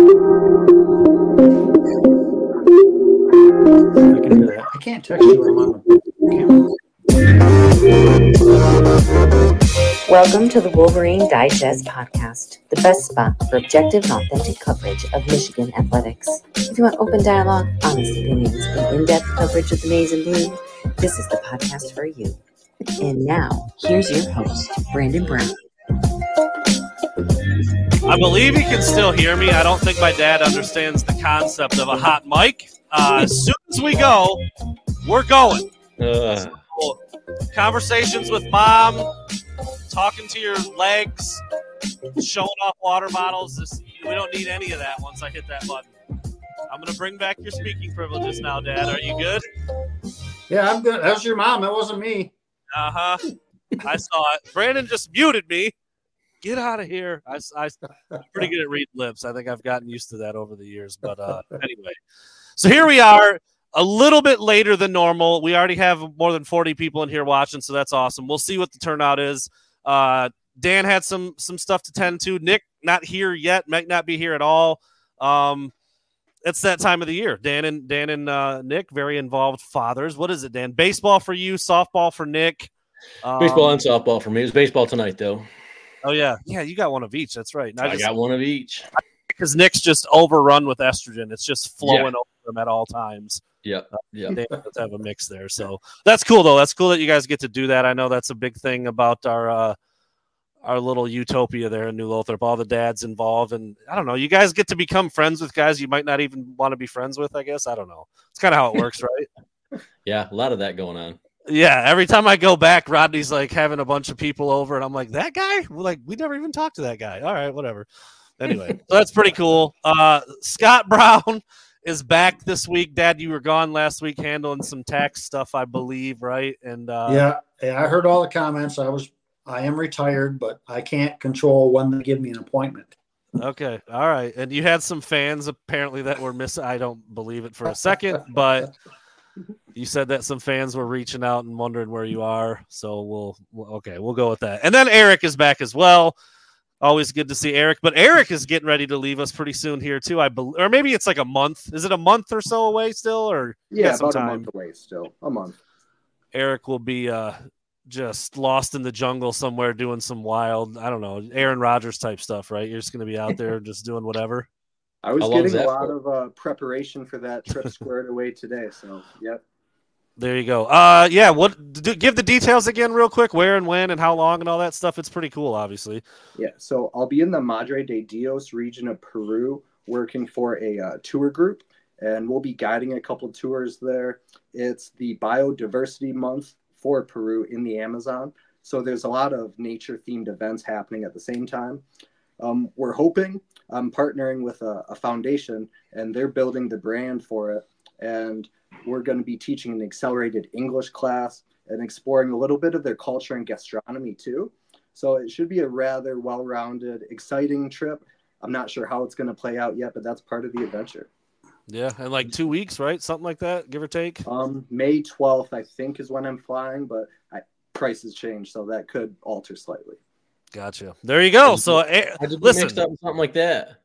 I can hear that. I can't text you when I'm on the camera. Welcome to the Wolverine Digest podcast, the best spot for objective and authentic coverage of Michigan athletics. If you want open dialogue, honest opinions, and in-depth coverage of the maize and blue, this is the podcast for you. And now, here's your host, Brandon Brown. I believe he can still hear me. I don't think my dad understands the concept of a hot mic. As soon as we go, we're going. Conversations with mom, talking to your legs, showing off water bottles. We don't need any of that once I hit that button. I'm going to bring back your speaking privileges now, Dad. Are you good? Yeah, I'm good. That was your mom. That wasn't me. Uh-huh. I saw it. Brandon just muted me. Get out of here. I'm pretty good at reading lips. I think I've gotten used to that over the years. But anyway, so here we are, a little bit later than normal. We already have more than 40 people in here watching, so that's awesome. We'll see what the turnout is. Dan had some stuff to tend to. Nick, not here yet, might not be here at all. It's that time of the year. Dan and Nick, very involved fathers. What is it, Dan? Baseball for you, softball for Nick. Baseball and softball for me. It was baseball tonight, though. Oh, yeah. Yeah, you got one of each. That's right. I got one of each. Because Nick's just overrun with estrogen. It's just flowing over him at all times. Yep. They have a mix there. So that's cool, though. That's cool that you guys get to do that. I know that's a big thing about our little utopia there in New Lothrop. All the dads involved. And I don't know. You guys get to become friends with guys you might not even want to be friends with, I guess. I don't know. It's kind of how it works, right? Yeah, a lot of that going on. Yeah, every time I go back, Rodney's like having a bunch of people over, and I'm like, that guy? We never even talked to that guy. All right, whatever. Anyway, so that's pretty cool. Scott Brown is back this week. Dad, you were gone last week handling some tax stuff, I believe, right? And yeah, I heard all the comments. I am retired, but I can't control when they give me an appointment. Okay, all right. And you had some fans apparently that were missing. I don't believe it for a second, but you said that some fans were reaching out and wondering where you are. So we'll go with that. And then Eric is back as well. Always good to see Eric. But Eric is getting ready to leave us pretty soon here too, I believe. Or maybe it's like a month. Is it a month or so away still? Or yeah, about a month away still. A month. Eric will be just lost in the jungle somewhere doing some wild, I don't know, Aaron Rodgers type stuff, right? You're just going to be out there just doing whatever. I was getting a lot of preparation for that trip squared away today. So, yep. There you go. Yeah. Give the details again real quick, where and when and how long and all that stuff. It's pretty cool, obviously. Yeah. So I'll be in the Madre de Dios region of Peru working for a tour group, and we'll be guiding a couple tours there. It's the Biodiversity Month for Peru in the Amazon. So there's a lot of nature-themed events happening at the same time. We're hoping I'm partnering with a foundation, and they're building the brand for it. And we're going to be teaching an accelerated English class and exploring a little bit of their culture and gastronomy too. So it should be a rather well-rounded, exciting trip. I'm not sure how it's going to play out yet, but that's part of the adventure. Yeah, and like 2 weeks, right? Something like that, give or take? May 12th, I think, is when I'm flying, but prices change, so that could alter slightly. Gotcha. There you go. So, listen, mixed up with something like that.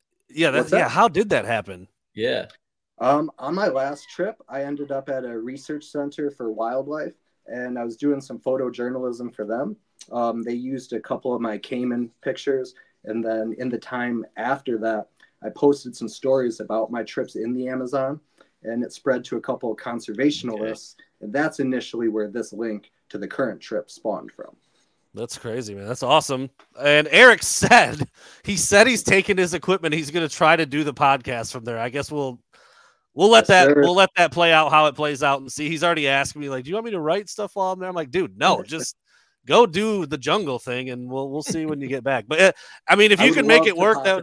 Yeah, how did that happen? Yeah. On my last trip, I ended up at a research center for wildlife, and I was doing some photojournalism for them. They used a couple of my Cayman pictures, and then in the time after that, I posted some stories about my trips in the Amazon, and it spread to a couple of conservationists, and that's initially where this link to the current trip spawned from. That's crazy, man. That's awesome. And Eric said he's taking his equipment. He's going to try to do the podcast from there. I guess we'll let that play out how it plays out and see. He's already asked me, like, do you want me to write stuff while I'm there? I'm like, dude, no, just go do the jungle thing, and we'll see when you get back. But I mean, if you can make it work, that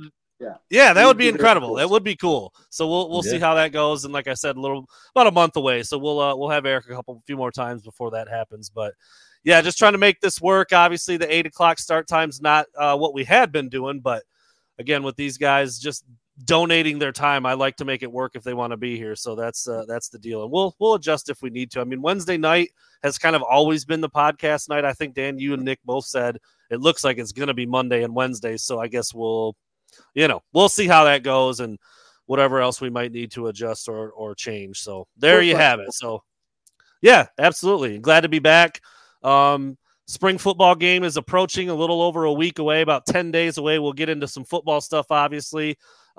would be incredible. Cool. That would be cool. So we'll see how that goes. And like I said, about a month away. So we'll have Eric few more times before that happens. But yeah, just trying to make this work. Obviously, the 8:00 start time's not what we had been doing, but again, with these guys just donating their time, I like to make it work if they want to be here. So that's the deal, and we'll adjust if we need to. I mean, Wednesday night has kind of always been the podcast night. I think Dan, you and Nick both said it looks like it's going to be Monday and Wednesday. So I guess we'll we'll see how that goes and whatever else we might need to adjust or change. So there you have it. So yeah, absolutely. Glad to be back. Spring football game is approaching, a little over a week away, about 10 days away. We'll get into some football stuff, obviously.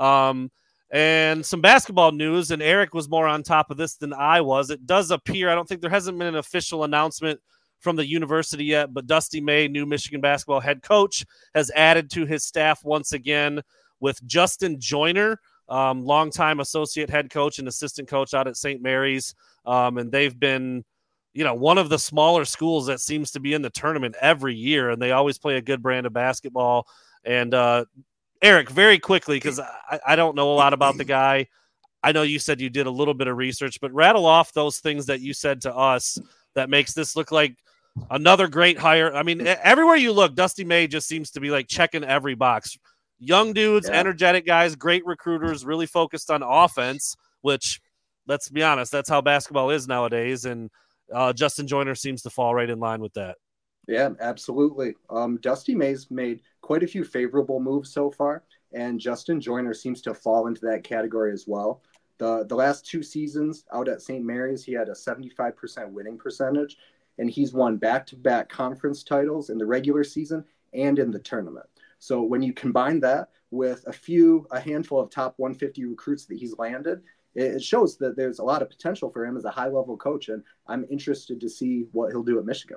And some basketball news, and Eric was more on top of this than I was. It does appear, I don't think there hasn't been an official announcement from the university yet, but Dusty May, new Michigan basketball head coach, has added to his staff once again with Justin Joyner, longtime associate head coach and assistant coach out at St. Mary's. And they've been, one of the smaller schools that seems to be in the tournament every year, and they always play a good brand of basketball. And Eric, very quickly, because I don't know a lot about the guy. I know you said you did a little bit of research, but rattle off those things that you said to us that makes this look like another great hire. I mean, everywhere you look, Dusty May just seems to be like checking every box. Young dudes, energetic guys, great recruiters, really focused on offense, which, let's be honest, that's how basketball is nowadays. And Justin Joyner seems to fall right in line with that. Yeah, absolutely. Dusty May's made quite a few favorable moves so far, and Justin Joyner seems to fall into that category as well. The last 2 seasons out at St. Mary's, he had a 75% winning percentage, and he's won back-to-back conference titles in the regular season and in the tournament. So when you combine that with a handful of top 150 recruits that he's landed, it shows that there's a lot of potential for him as a high-level coach, and I'm interested to see what he'll do at Michigan.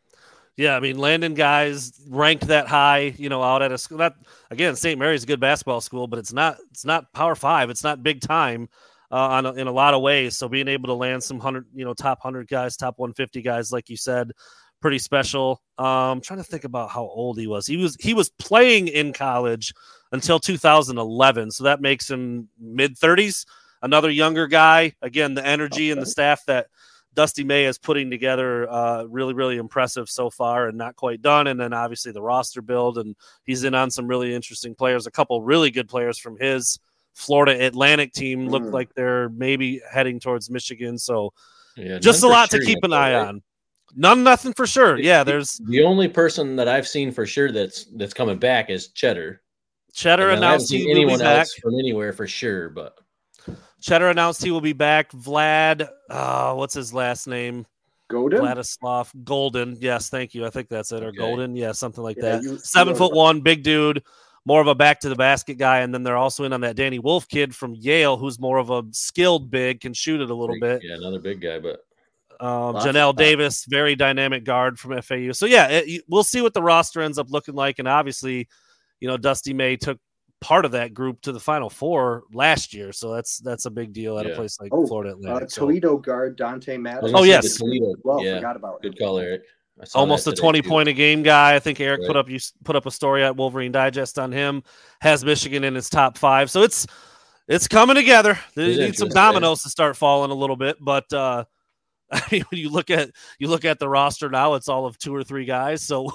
Yeah, I mean, landing guys ranked that high, out at a school. That, again, St. Mary's is a good basketball school, but it's not Power 5. It's not big time in a lot of ways. So being able to land some top 100 guys, top 150 guys, like you said, pretty special. I'm trying to think about how old he was. He was playing in college until 2011, so that makes him mid-30s. Another younger guy. Again, the energy and the staff that Dusty May is putting together, really, really impressive so far and not quite done. And then obviously the roster build, and he's in on some really interesting players. A couple really good players from his Florida Atlantic team look like they're maybe heading towards Michigan. So just a lot to keep an eye on. Nothing for sure. Yeah, there's the only person that I've seen for sure that's coming back is Cheddar. Cheddar announced he will be back from anywhere for sure, but Cheddar announced he will be back. Vlad, what's his last name? Golden? Vladislav Golden. Yes, thank you. I think that's it. Or Golden. Yeah, something like that. 7'1", big dude, more of a back to the basket guy. And then they're also in on that Danny Wolf kid from Yale, who's more of a skilled big, can shoot it a little bit. Yeah, another big guy, but Janelle Davis, very dynamic guard from FAU. So yeah, we'll see what the roster ends up looking like. And obviously, Dusty May took part of that group to the Final Four last year, so that's a big deal at a place like Florida Atlantic. Toledo guard Dante Madden. Oh yes, Toledo. Well, forgot about good call, Eric. Almost a 20-point a game guy. I think Eric put up a story at Wolverine Digest on him. Has Michigan in his top 5, so it's coming together. They need some dominoes to start falling a little bit, but I mean, when you look at the roster now, it's all of 2 or 3 guys. So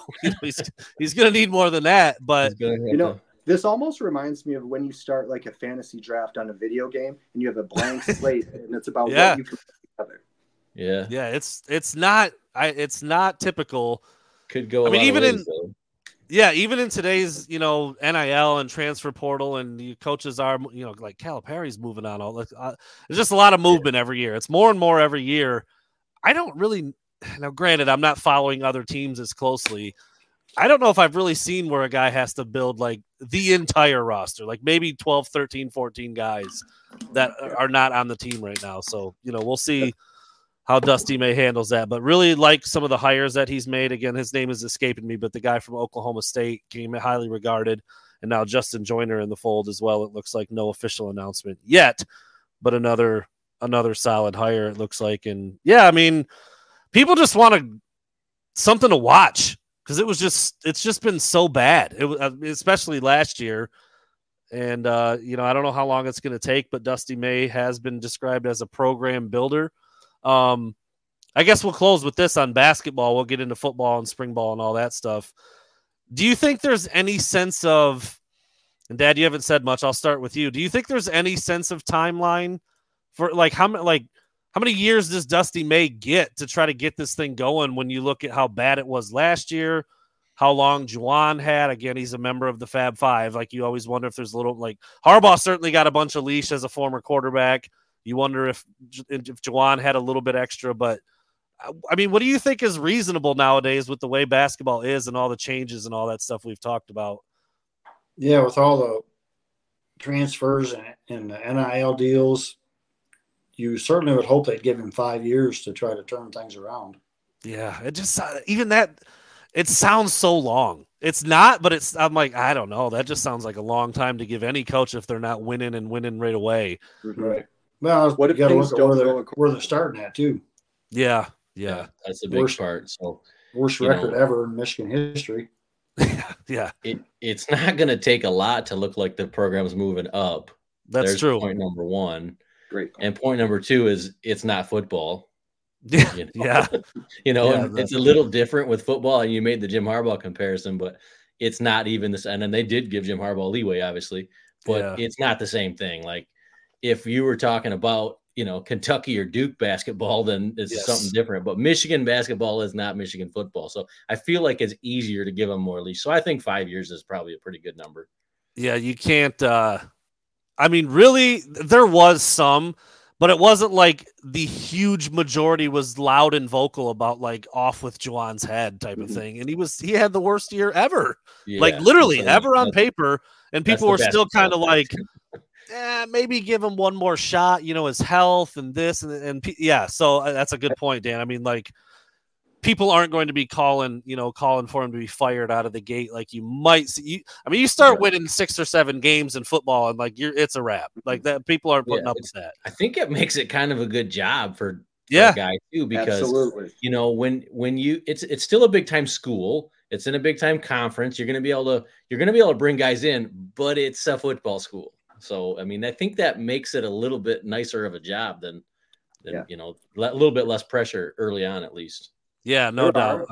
he's going to need more than that. But this almost reminds me of when you start like a fantasy draft on a video game and you have a blank slate and it's about what you can put together. Yeah. It's not typical. Could go. Even in today's NIL and transfer portal, and the coaches are like Calipari's moving on. There's just a lot of movement every year. It's more and more every year. I don't really now. Granted, I'm not following other teams as closely. I don't know if I've really seen where a guy has to build like the entire roster, like maybe 12, 13, 14 guys that are not on the team right now. So, we'll see how Dusty May handles that, but really like some of the hires that he's made. Again, his name is escaping me, but the guy from Oklahoma State came highly regarded, and now Justin Joyner in the fold as well. It looks like no official announcement yet, but another solid hire, it looks like. And yeah, I mean, people just want something to watch, because it's just been so bad. It was especially last year, and I don't know how long it's going to take, but Dusty May has been described as a program builder. I guess we'll close with this on basketball. We'll get into football and spring ball and all that stuff. Do you think there's any sense of, and Dad, you haven't said much, I'll start with you. Do you think there's any sense of timeline for how many years does Dusty May get to try to get this thing going when you look at how bad it was last year? how long Juwan had. Again, he's a member of the Fab Five. Like, you always wonder if there's a little, like, Harbaugh certainly got a bunch of leash as a former quarterback. You wonder if Juwan had a little bit extra, but I mean, what do you think is reasonable nowadays with the way basketball is and all the changes and all that stuff we've talked about? Yeah, with all the transfers and the NIL deals, you certainly would hope they'd give him 5 years to try to turn things around. Yeah, it just even that it sounds so long. It's not, but I'm like, I don't know. That just sounds like a long time to give any coach if they're not winning right away. Right. Well, What if you got to things look at don't where they're starting at too. Yeah. That's a big part. So worst record ever in Michigan history. Yeah. It's not going to take a lot to look like the program's moving up. That's true. Point number one. Great. And point number two is it's not football. Yeah. Yeah. It's a little different with football. And you made the Jim Harbaugh comparison, but it's not even this. And then they did give Jim Harbaugh leeway, obviously, but it's not the same thing. Like, if you were talking about, Kentucky or Duke basketball, then it's something different. But Michigan basketball is not Michigan football. So I feel like it's easier to give them more leash. So I think 5 years is probably a pretty good number. Yeah, you can't I mean, really, there was some, but it wasn't like the huge majority was loud and vocal about, like, off with Juwan's head type of thing. And he had the worst year ever. Like, literally ever on paper. And people were still kind of like, maybe give him one more shot, his health and this and yeah. So that's a good point, Dan. I mean, like, people aren't going to be calling for him to be fired out of the gate. Like, you might see, you start winning 6 or 7 games in football and like it's a wrap like that. People aren't putting up with that. I think it makes it kind of a good job for a guy too, because absolutely. When you, it's still a big time school. It's in a big time conference. You're going to be able to bring guys in, but it's a football school. So, I mean, I think that makes it a little bit nicer of a job than a little bit less pressure early on, at least. Yeah, no doubt.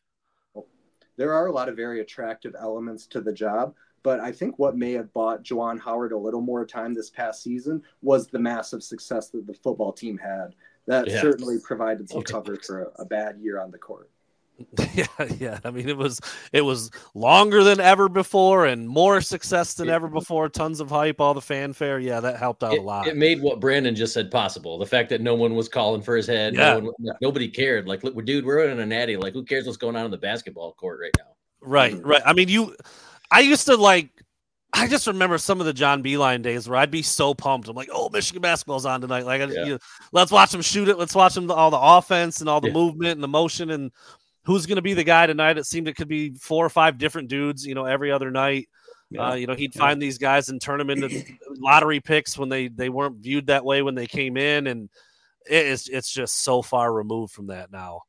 There are a lot of very attractive elements to the job, but I think what may have bought Juwan Howard a little more time this past season was the massive success that the football team had. That certainly provided some cover for a bad year on the court. Yeah. I mean, it was longer than ever before and more success than ever before. Tons of hype, all the fanfare. Yeah, that helped out a lot. It made what Brandon just said possible. The fact that no one was calling for his head. Yeah. Nobody cared. Like, look, dude, we're in a natty. Like, who cares what's going on in the basketball court right now? Right. I mean, I used to I just remember some of the John Beilein days where I'd be so pumped. I'm like, oh, Michigan basketball's on tonight. Like, let's watch them shoot it. Let's watch them all the offense and all the movement and the motion and who's going to be the guy tonight. It seemed it could be 4 or 5 different dudes, every other night. He'd find these guys and turn them into lottery picks when they weren't viewed that way when they came in. And it's just so far removed from that now.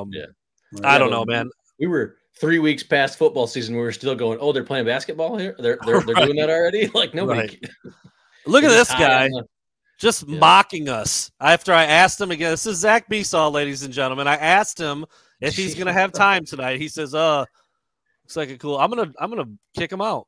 I don't know, man. We were 3 weeks past football season. We were still going, oh, they're playing basketball here. They're doing that already. Like, nobody. Right. Look at this guy. Just mocking us. After I asked him again, this is Zach Besaw, ladies and gentlemen. I asked him if he's gonna have time tonight. He says, looks like a cool. I'm gonna kick him out.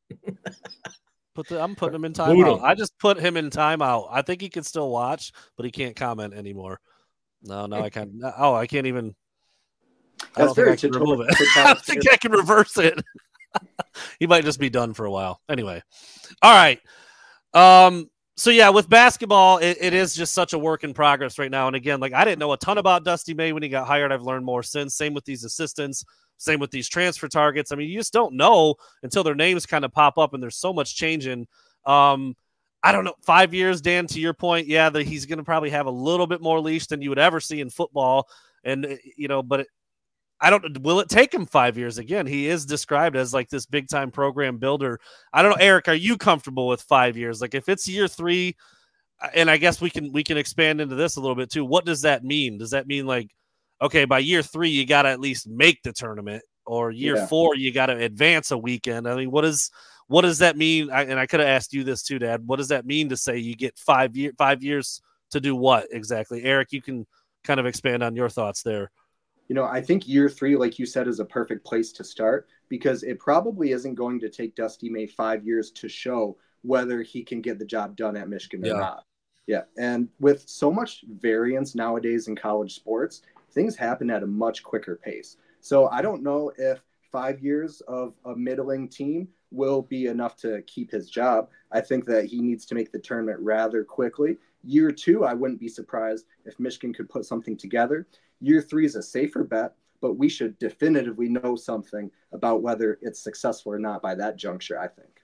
I'm putting him in timeout. I just put him in timeout. I think he can still watch, but he can't comment anymore. No, I can't. Oh, I can't even. I don't think I can remove it. I don't think I can reverse it. He might just be done for a while. Anyway. All right. So yeah, with basketball, it is just such a work in progress right now. And again, like, I didn't know a ton about Dusty May when he got hired. I've learned more since. Same with these assistants. Same with these transfer targets. I mean, you just don't know until their names kind of pop up, and there's so much changing. I don't know. 5 years, Dan, to your point, that he's going to probably have a little bit more leash than you would ever see in football. And, but will it take him 5 years? Again, he is described as like this big time program builder. I don't know, Eric, are you comfortable with 5 years? Like, if it's year 3, and I guess we can expand into this a little bit too. What does that mean? Does that mean like, okay, by year 3, you got to at least make the tournament, or year 4, you got to advance a weekend? I mean, what does that mean? And I could have asked you this too, Dad. What does that mean to say you get 5 years to do what exactly? Eric, you can kind of expand on your thoughts there. I think year 3, like you said, is a perfect place to start, because it probably isn't going to take Dusty May 5 years to show whether he can get the job done at Michigan or not. Yeah. And with so much variance nowadays in college sports, things happen at a much quicker pace. So I don't know if 5 years of a middling team will be enough to keep his job. I think that he needs to make the tournament rather quickly. Year 2, I wouldn't be surprised if Michigan could put something together. Year 3 is a safer bet, but we should definitively know something about whether it's successful or not by that juncture, I think.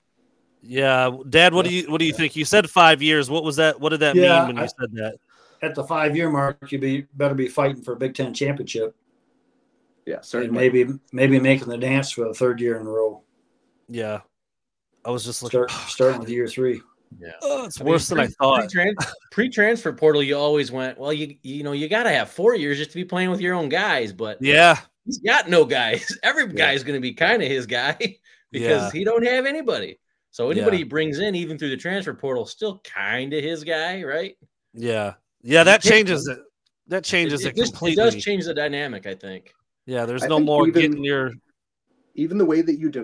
Yeah, Dad, what do you think? You said 5 years. What was that? What did that mean when you said that? At the 5-year mark, better be fighting for a Big Ten championship. Yeah, certainly. And maybe making the dance for the 3rd year in a row. Yeah, I was just looking. Starting with year 3. Yeah, it's worse than I thought. Pre-transfer portal, you always went, well, you got to have 4 years just to be playing with your own guys, but yeah, he's got no guys. Every guy is going to be kind of his guy because he don't have anybody. So anybody he brings in, even through the transfer portal, still kind of his guy, right? Yeah, that changes it. That changes it completely. It does change the dynamic, I think. Yeah, there's no more getting your. Even the way that you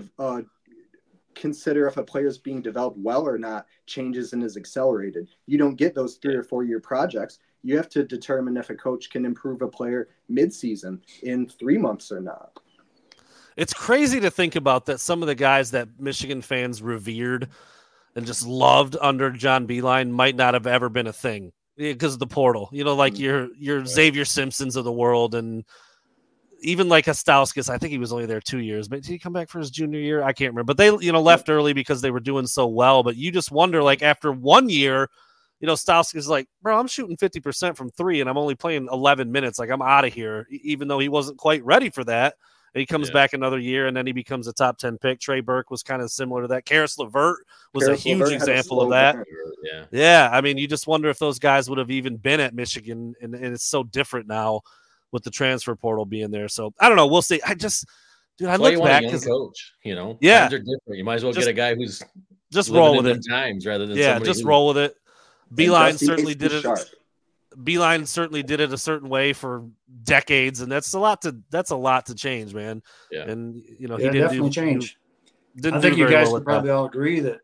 consider if a player is being developed well or not changes and is accelerated. You don't get those 3 or 4 year projects. You have to determine if a coach can improve a player mid-season in 3 months or not. It's crazy to think about that some of the guys that Michigan fans revered and just loved under John Beilein might not have ever been a thing because of the portal. Like your Xavier Simpsons of the world, and even like Astauskas, I think he was only there 2 years, but did he come back for his junior year? I can't remember. But they, left early because they were doing so well. But you just wonder, like after 1 year, Stauskas is like, bro, I'm shooting 50% from 3 and I'm only playing 11 minutes. Like I'm out of here, even though he wasn't quite ready for that. And he comes back another year and then he becomes a top 10 pick. Trey Burke was kind of similar to that. Karis LeVert was a huge example of that. Yeah. I mean, you just wonder if those guys would have even been at Michigan, and it's so different now with the transfer portal being there. So I don't know. We'll see. I look back because coach, times are different. You might as well get a guy who's just roll with it times rather than roll with it. Beilein certainly did it. Beilein certainly did it a certain way for decades, and that's a lot to change, man. Yeah. And he didn't definitely change. I think you guys would probably all agree that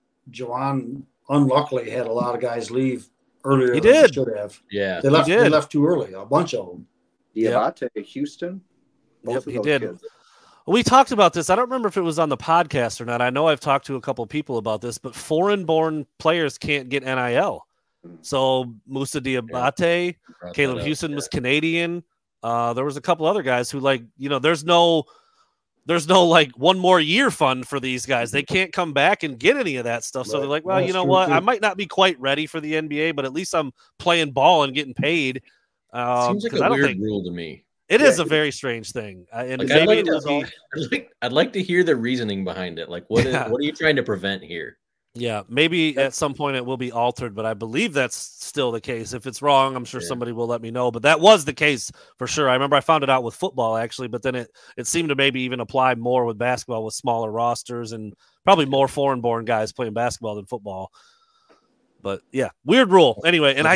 Juwan unluckily had a lot of guys leave earlier than they should have. Yeah. They left too early, a bunch of them. Diabate, Houston. Yep, he did. Kids. We talked about this. I don't remember if it was on the podcast or not. I know I've talked to a couple people about this, but foreign-born players can't get NIL. So Moussa Diabate, Caleb Houston was Canadian. There was a couple other guys who there's no like 1 more year fund for these guys. They can't come back and get any of that stuff. So they're like, well, you know what? I might not be quite ready for the NBA, but at least I'm playing ball and getting paid. Seems like a weird rule to me. It is a very strange thing. And maybe I'd like to hear the reasoning behind it. Like, what are you trying to prevent here? Yeah, maybe at some point it will be altered, but I believe that's still the case. If it's wrong, I'm sure somebody will let me know. But that was the case for sure. I remember I found it out with football, actually, but then it seemed to maybe even apply more with basketball with smaller rosters and probably more foreign-born guys playing basketball than football. But, yeah, weird rule. Anyway, and I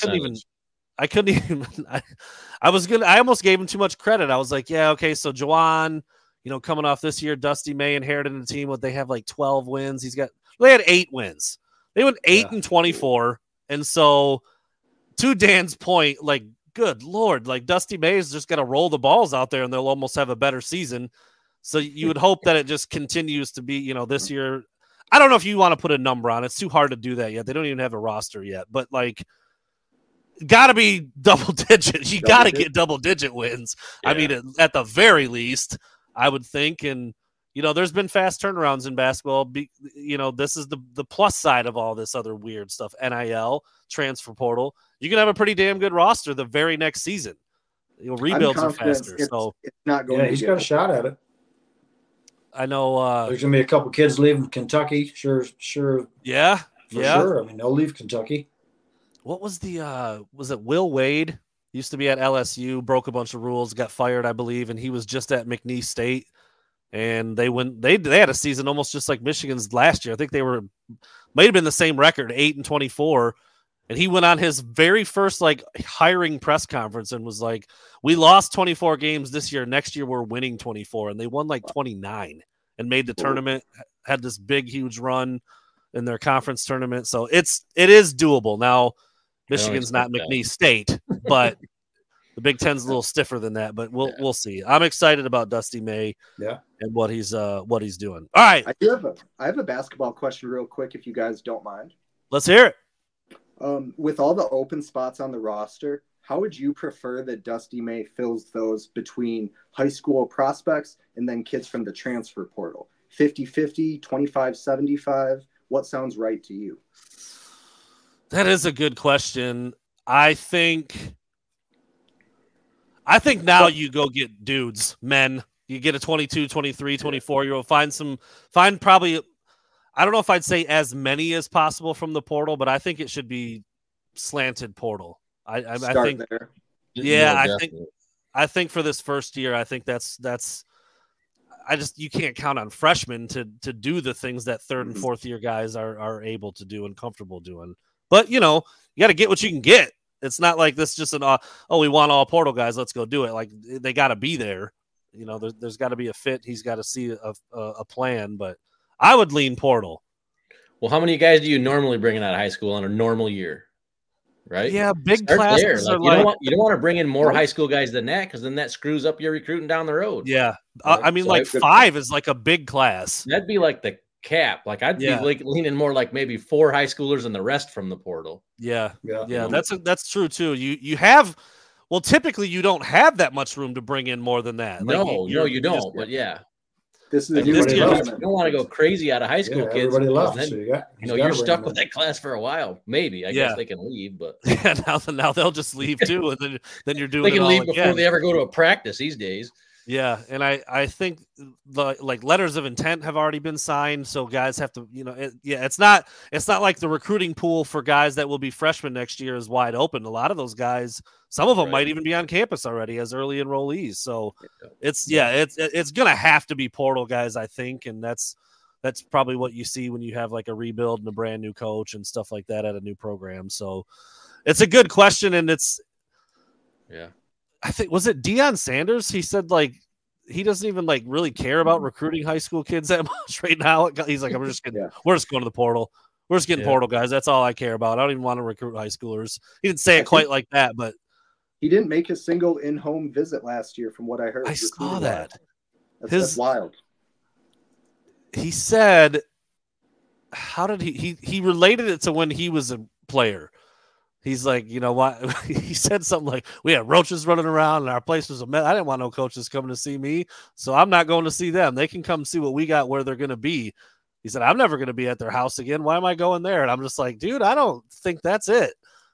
almost gave him too much credit. I was like, yeah, okay, so Juwan, coming off this year, Dusty May inherited the team. They have like 12 wins. They had 8 wins. They went 8-24. And so to Dan's point, like, good Lord, like Dusty May's just got to roll the balls out there and they'll almost have a better season. So you would hope that it just continues to be, this year. I don't know if you want to put a number on it. It's too hard to do that yet. They don't even have a roster yet, but like, got to be double digit. You got to get double digit wins. Yeah. I mean, at the very least, I would think. And, there's been fast turnarounds in basketball. This is the plus side of all this other weird stuff. NIL, transfer portal. You can have a pretty damn good roster the very next season. Rebuilds are faster. It's not going. Yeah, he's got a shot at it. I know. There's gonna be a couple kids leaving Kentucky. Sure. Yeah, sure. I mean, they'll leave Kentucky. What was was it Will Wade? Used to be at LSU, broke a bunch of rules, got fired, I believe, and he was just at McNeese State. And they had a season almost just like Michigan's last year. I think they might have been the same record, 8-24. And he went on his very first hiring press conference and was like, "We lost 24 games this year. Next year we're winning 24." And they won 29 and made the tournament. Had this big, huge run in their conference tournament. So it is doable. Now, Michigan's not McNeese State, but The Big Ten's a little stiffer than that, but we'll see. I'm excited about Dusty May, and what he's doing. All right, I have a basketball question real quick, if you guys don't mind. Let's hear it. With all the open spots on the roster, how would you prefer that Dusty May fills those between high school prospects and then kids from the transfer portal? 50-50, 25-75? What sounds right to you? That is a good question. I think now you go get dudes, men. You get a 22, 23, 24-year-old. Find probably, I don't know if I'd say as many as possible from the portal, but I think it should be slanted portal. I think there. Yeah, I think for this first year, I think that's you can't count on freshmen to do the things that third and fourth year guys are able to do and comfortable doing. But you got to get what you can get. It's not like this just we want all portal guys, let's go do it. Like they got to be there. There's got to be a fit. He's got to see a plan. But I would lean portal. Well, how many guys do you normally bring in out of high school in a normal year? Right? Yeah, big classes are you don't want to bring in more high school guys than that, because then that screws up your recruiting down the road. Yeah, right? 5 is like a big class. That'd be like the cap. Like I'd be like leaning more like maybe 4 high schoolers and the rest from the portal. Yeah. That's true too. You have, well, typically you don't have that much room to bring in more than that. No, you don't. But yeah. This is you don't want to go crazy out of high school kids. Everybody left. Then, you're stuck with that class for a while. Maybe I guess they can leave, but now they'll just leave too, and then you're doing. They can leave before they ever go to a practice these days. Yeah, and I think the letters of intent have already been signed, so guys have to, it's not like the recruiting pool for guys that will be freshmen next year is wide open. A lot of those guys, some of them might even be on campus already as early enrollees. So it's gonna have to be portal guys, I think, and that's probably what you see when you have like a rebuild and a brand new coach and stuff like that at a new program. So it's a good question, and I think, was it Deion Sanders? He said he doesn't even really care about recruiting high school kids that much right now. He's like, we're just going to the portal. We're just getting portal guys. That's all I care about. I don't even want to recruit high schoolers. He didn't say it quite like that, but he didn't make a single in-home visit last year, from what I heard. I saw that. That's wild. He said, how did he related it to when he was a player. He's like, you know what? He said something like, we had roaches running around and our place was a mess. I didn't want no coaches coming to see me, so I'm not going to see them. They can come see what we got, where they're going to be. He said, I'm never going to be at their house again. Why am I going there? And I'm just like, dude, I don't think that's it.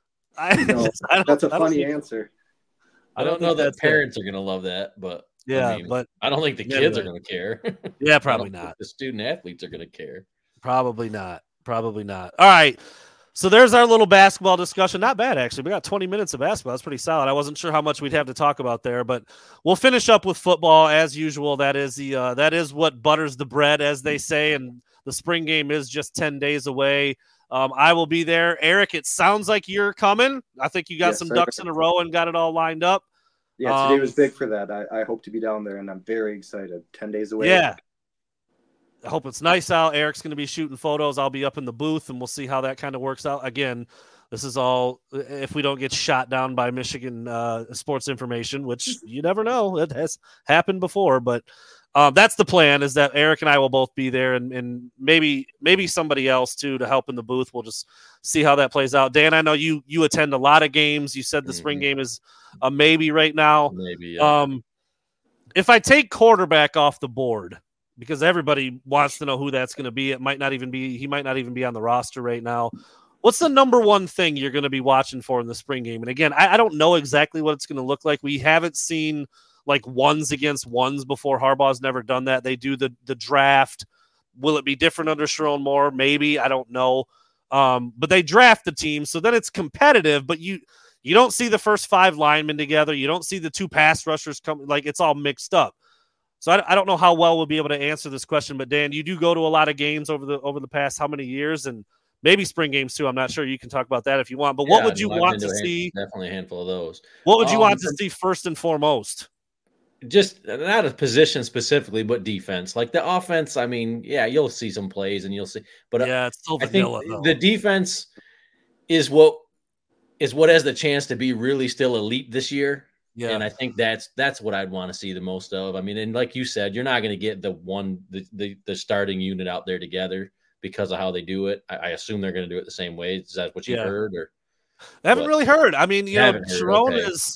That's a funny answer. I don't know that parents are going to love that, but but I don't think the kids are going to care. Yeah, probably not. The student athletes are going to care. Probably not. All right. So there's our little basketball discussion. Not bad, actually. We got 20 minutes of basketball. That's pretty solid. I wasn't sure how much we'd have to talk about there, but we'll finish up with football as usual. That is what butters the bread, as they say, and the spring game is just 10 days away. I will be there. Eric, it sounds like you're coming. I think you got some ducks in a row and got it all lined up. Yeah, today was big for that. I hope to be down there, and I'm very excited. 10 days away. Yeah. I hope it's nice out. Eric's going to be shooting photos. I'll be up in the booth, and we'll see how that kind of works out. Again, this is all if we don't get shot down by Michigan sports information, which you never know. It has happened before, but that's the plan, is that Eric and I will both be there, and maybe somebody else too to help in the booth. We'll just see how that plays out. Dan, I know you attend a lot of games. You said the spring game is a maybe right now. Maybe. Yeah. If I take quarterback off the board, because everybody wants to know who that's going to be. He might not even be on the roster right now. What's the number one thing you're going to be watching for in the spring game? And again, I don't know exactly what it's going to look like. We haven't seen ones against ones before. Harbaugh's never done that. They do the draft. Will it be different under Sherrone Moore? Maybe. I don't know. But they draft the team, so then it's competitive, but you don't see the first 5 linemen together. You don't see the 2 pass rushers come. It's all mixed up. So I don't know how well we'll be able to answer this question, but Dan, you do go to a lot of games over the past how many years, and maybe spring games too. I'm not sure. You can talk about that if you want. But what would you want to see? Definitely a handful of those. What would you want to see first and foremost? Just not a position specifically, but defense. Like the offense, I mean, yeah, you'll see some plays and you'll see. But it's still vanilla, I think the defense is what has the chance to be really still elite this year. Yeah. And I think that's what I'd want to see the most of. I mean, and like you said, you're not going to get the starting unit out there together because of how they do it. I assume they're going to do it the same way. Is that what you've heard? Or I haven't really heard. I mean, Sharon is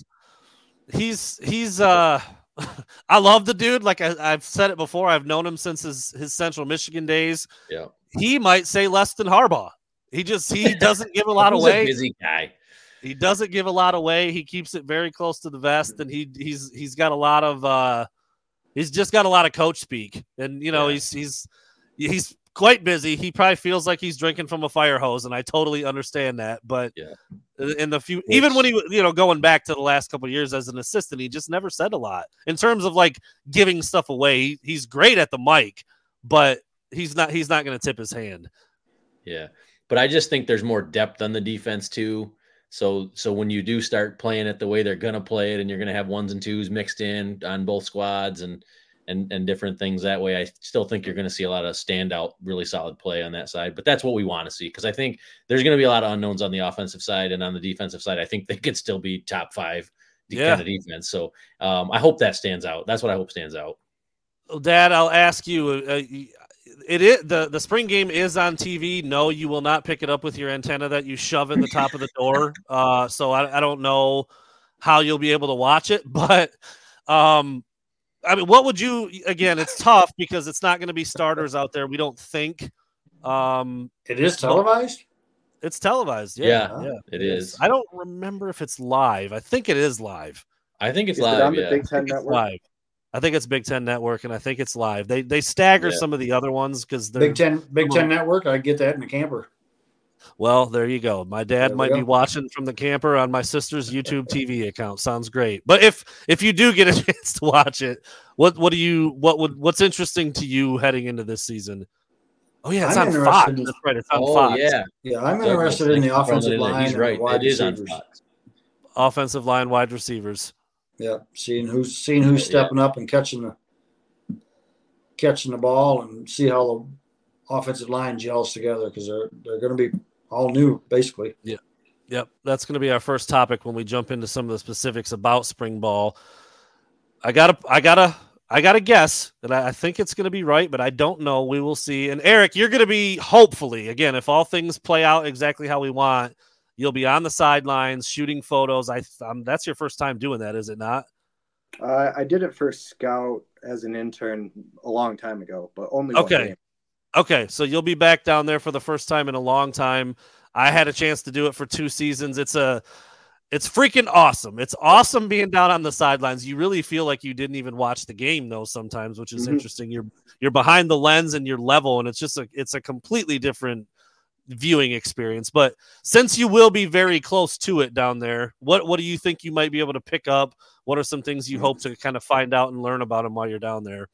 I love the dude. Like I've said it before. I've known him since his Central Michigan days. Yeah. He might say less than Harbaugh. He doesn't give a lot away. He's a busy guy. He doesn't give a lot away. He keeps it very close to the vest, and he's got a lot of he's just got a lot of coach speak. And he's quite busy. He probably feels like he's drinking from a fire hose, and I totally understand that. But in the few, even when he going back to the last couple of years as an assistant, he just never said a lot in terms of like giving stuff away. He's great at the mic, but he's not going to tip his hand. Yeah, but I just think there's more depth on the defense too. So when you do start playing it the way they're going to play it, and you're going to have ones and twos mixed in on both squads and different things that way, I still think you're going to see a lot of standout, really solid play on that side. But that's what we want to see, because I think there's going to be a lot of unknowns on the offensive side, and on the defensive side, I think they could still be top 5 kind of defense. So I hope that stands out. That's what I hope stands out. Dad, I'll ask you. It is the spring game is on TV. No, you will not pick it up with your antenna that you shove in the top of the door. So I don't know how you'll be able to watch it, but I mean, what would you? Again, it's tough because it's not going to be starters out there. We don't think. It is televised. It's televised. Yeah, it is. I don't remember if it's live. I think it is live. I think it's live. It on the Big Ten Network? Live. I think it's Big Ten Network, and I think it's live. They stagger some of the other ones because they're Big Ten Network. I get that in the camper. Well, there you go. My dad might be watching from the camper on my sister's YouTube TV account. Sounds great. But if you do get a chance to watch it, what's interesting to you heading into this season? Oh yeah, it's on Fox. That's right. It's on Fox. Yeah. I'm interested in the offensive line. He's right. It is on Fox. Offensive line, wide receivers. Yeah, seeing who's stepping up and catching the ball, and see how the offensive line gels together, because they're going to be all new basically. Yeah, yep. That's going to be our first topic when we jump into some of the specifics about spring ball. I gotta guess, and I think it's going to be right, but I don't know. We will see. And Eric, you're going to be, hopefully, again, if all things play out exactly how we want, you'll be on the sidelines shooting photos. That's your first time doing that, is it not? I did it for Scout as an intern a long time ago, but only one game. Okay, so you'll be back down there for the first time in a long time. I had a chance to do it for 2 seasons. It's freaking awesome. It's awesome being down on the sidelines. You really feel like you didn't even watch the game, though, sometimes, which is interesting. You're behind the lens and you're level, and it's a completely different viewing experience. But since you will be very close to it down there, what do you think you might be able to pick up? What are some things you hope to kind of find out and learn about them while you're down there?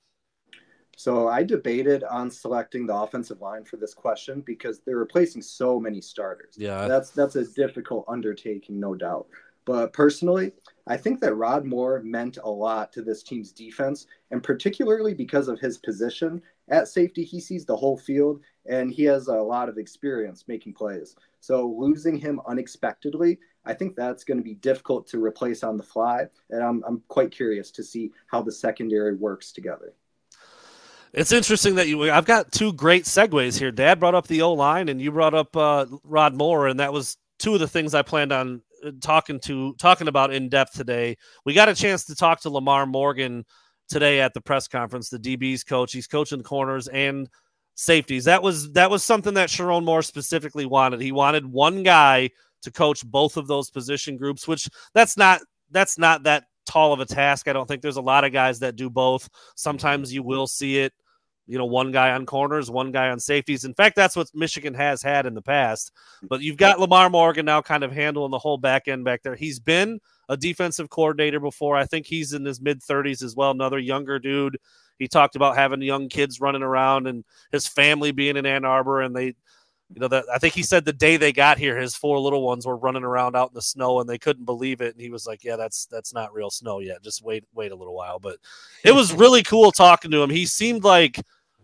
So I debated on selecting the offensive line for this question because they're replacing so many starters. Yeah, that's a difficult undertaking, no doubt. But personally, I think that Rod Moore meant a lot to this team's defense, and particularly because of his position at safety. He sees the whole field, and he has a lot of experience making plays. So losing him unexpectedly, I think that's going to be difficult to replace on the fly, and I'm quite curious to see how the secondary works together. It's interesting that I've got 2 great segues here. Dad brought up the O-line, and you brought up Rod Moore, and that was 2 of the things I planned on talking about in depth today. We got a chance to talk to Lamar Morgan today at the press conference, the DB's coach. He's coaching corners and safeties. That was something that Sharon Moore specifically wanted. He wanted one guy to coach both of those position groups, which that's not that tall of a task. I don't think there's a lot of guys that do both. Sometimes you will see it, one guy on corners, one guy on safeties. In fact, that's what Michigan has had in the past. But you've got Lamar Morgan now kind of handling the whole back end back there. He's been a defensive coordinator before. I think he's in his mid-30s as well, another younger dude. He talked about having young kids running around and his family being in Ann Arbor, and they I think he said the day they got here, his 4 little ones were running around out in the snow and they couldn't believe it. And he was like, yeah, that's not real snow yet. Just wait a little while. But it was really cool talking to him. He seemed like,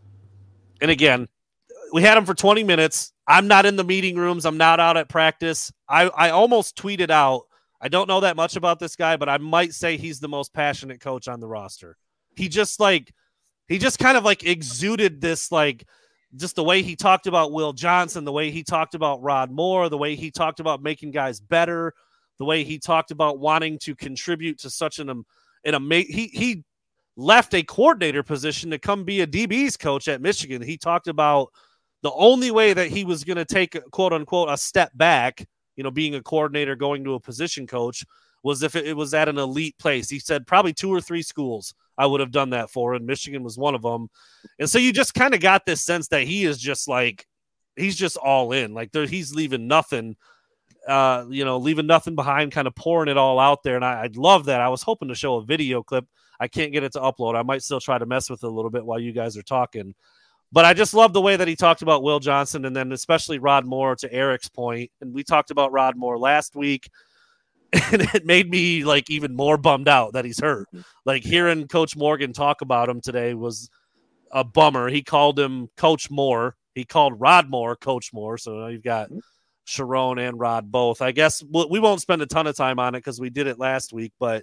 and again, we had him for 20 minutes. I'm not in the meeting rooms. I'm not out at practice. I almost tweeted out I don't know that much about this guy, but I might say he's the most passionate coach on the roster. He just kind of like exuded this, like, just the way he talked about Will Johnson, the way he talked about Rod Moore, the way he talked about making guys better, the way he talked about wanting to contribute to such he left a coordinator position to come be a DB's coach at Michigan. He talked about the only way that he was going to take, quote unquote, a step back, being a coordinator, going to a position coach, was if it was at an elite place. He said probably 2 or 3 schools I would have done that for, and Michigan was one of them. And so you just kind of got this sense that he is just like, he's just all in. Like he's leaving nothing, leaving nothing behind, kind of pouring it all out there. And I'd love that. I was hoping to show a video clip. I can't get it to upload. I might still try to mess with it a little bit while you guys are talking. But I just love the way that he talked about Will Johnson, and then especially Rod Moore, to Eric's point. And we talked about Rod Moore last week, and it made me like even more bummed out that he's hurt. Like hearing Coach Morgan talk about him today was a bummer. He called him Coach Moore. He called Rod Moore Coach Moore. So now you've got Sharon and Rod both. I guess we won't spend a ton of time on it because we did it last week, but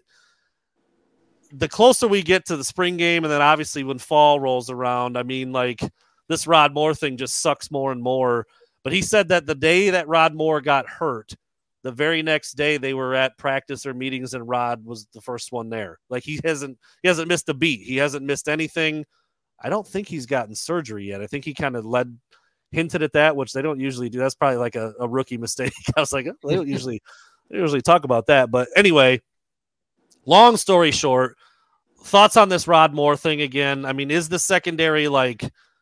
the closer we get to the spring game, and then obviously when fall rolls around, I mean, like, this Rod Moore thing just sucks more and more. But he said that the day that Rod Moore got hurt, the very next day they were at practice or meetings, and Rod was the first one there. Like he hasn't missed a beat. He hasn't missed anything. I don't think he's gotten surgery yet. I think he kind of hinted at that, which they don't usually do. That's probably like a rookie mistake. I was like, oh, they don't usually talk about that. But anyway, long story short, thoughts on this Rod Moore thing again. I mean, is the secondary like,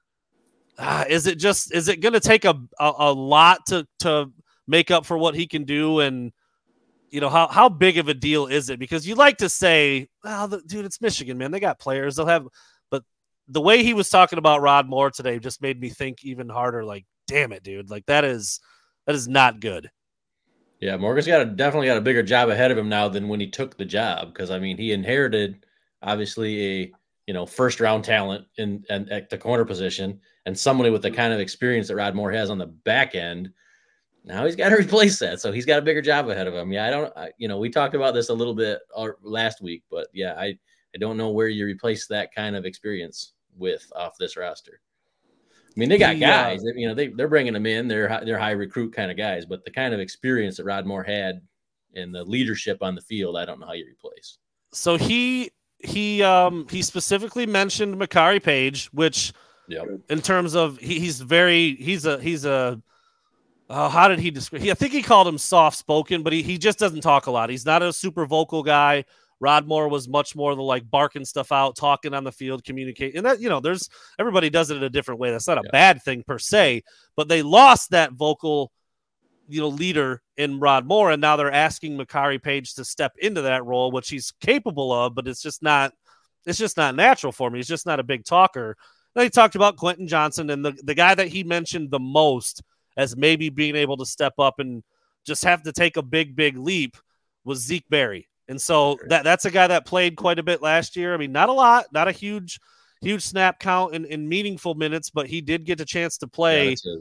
is it going to take a lot to make up for what he can do? And, how big of a deal is it? Because you like to say, well, dude, it's Michigan, man. They got players. They'll have, but the way he was talking about Rod Moore today just made me think even harder. Like, damn it, dude. Like that is not good. Yeah, Morgan's definitely got a bigger job ahead of him now than when he took the job. Because I mean, he inherited obviously a first round talent and at the corner position, and somebody with the kind of experience that Rod Moore has on the back end. Now he's got to replace that, so he's got a bigger job ahead of him. Yeah, we talked about this a little bit last week, but yeah, I don't know where you replace that kind of experience with off this roster. I mean, they got guys. They're bringing them in. They're high recruit kind of guys, but the kind of experience that Rod Moore had and the leadership on the field, I don't know how you replace. So he specifically mentioned Makari Page, which, in terms of how did he describe? I think he called him soft spoken, but he just doesn't talk a lot. He's not a super vocal guy. Rod Moore was much more the like barking stuff out, talking on the field, communicating. And that, everybody does it in a different way. That's not a bad thing per se, but they lost that vocal, leader in Rod Moore. And now they're asking Makari Page to step into that role, which he's capable of, but it's just not natural for me. He's just not a big talker. Then he talked about Quentin Johnson, and the guy that he mentioned the most as maybe being able to step up and just have to take a big, big leap was Zeke Berry. And so that's a guy that played quite a bit last year. I mean, not a lot, not a huge snap count in meaningful minutes, but he did get a chance to play. Yeah,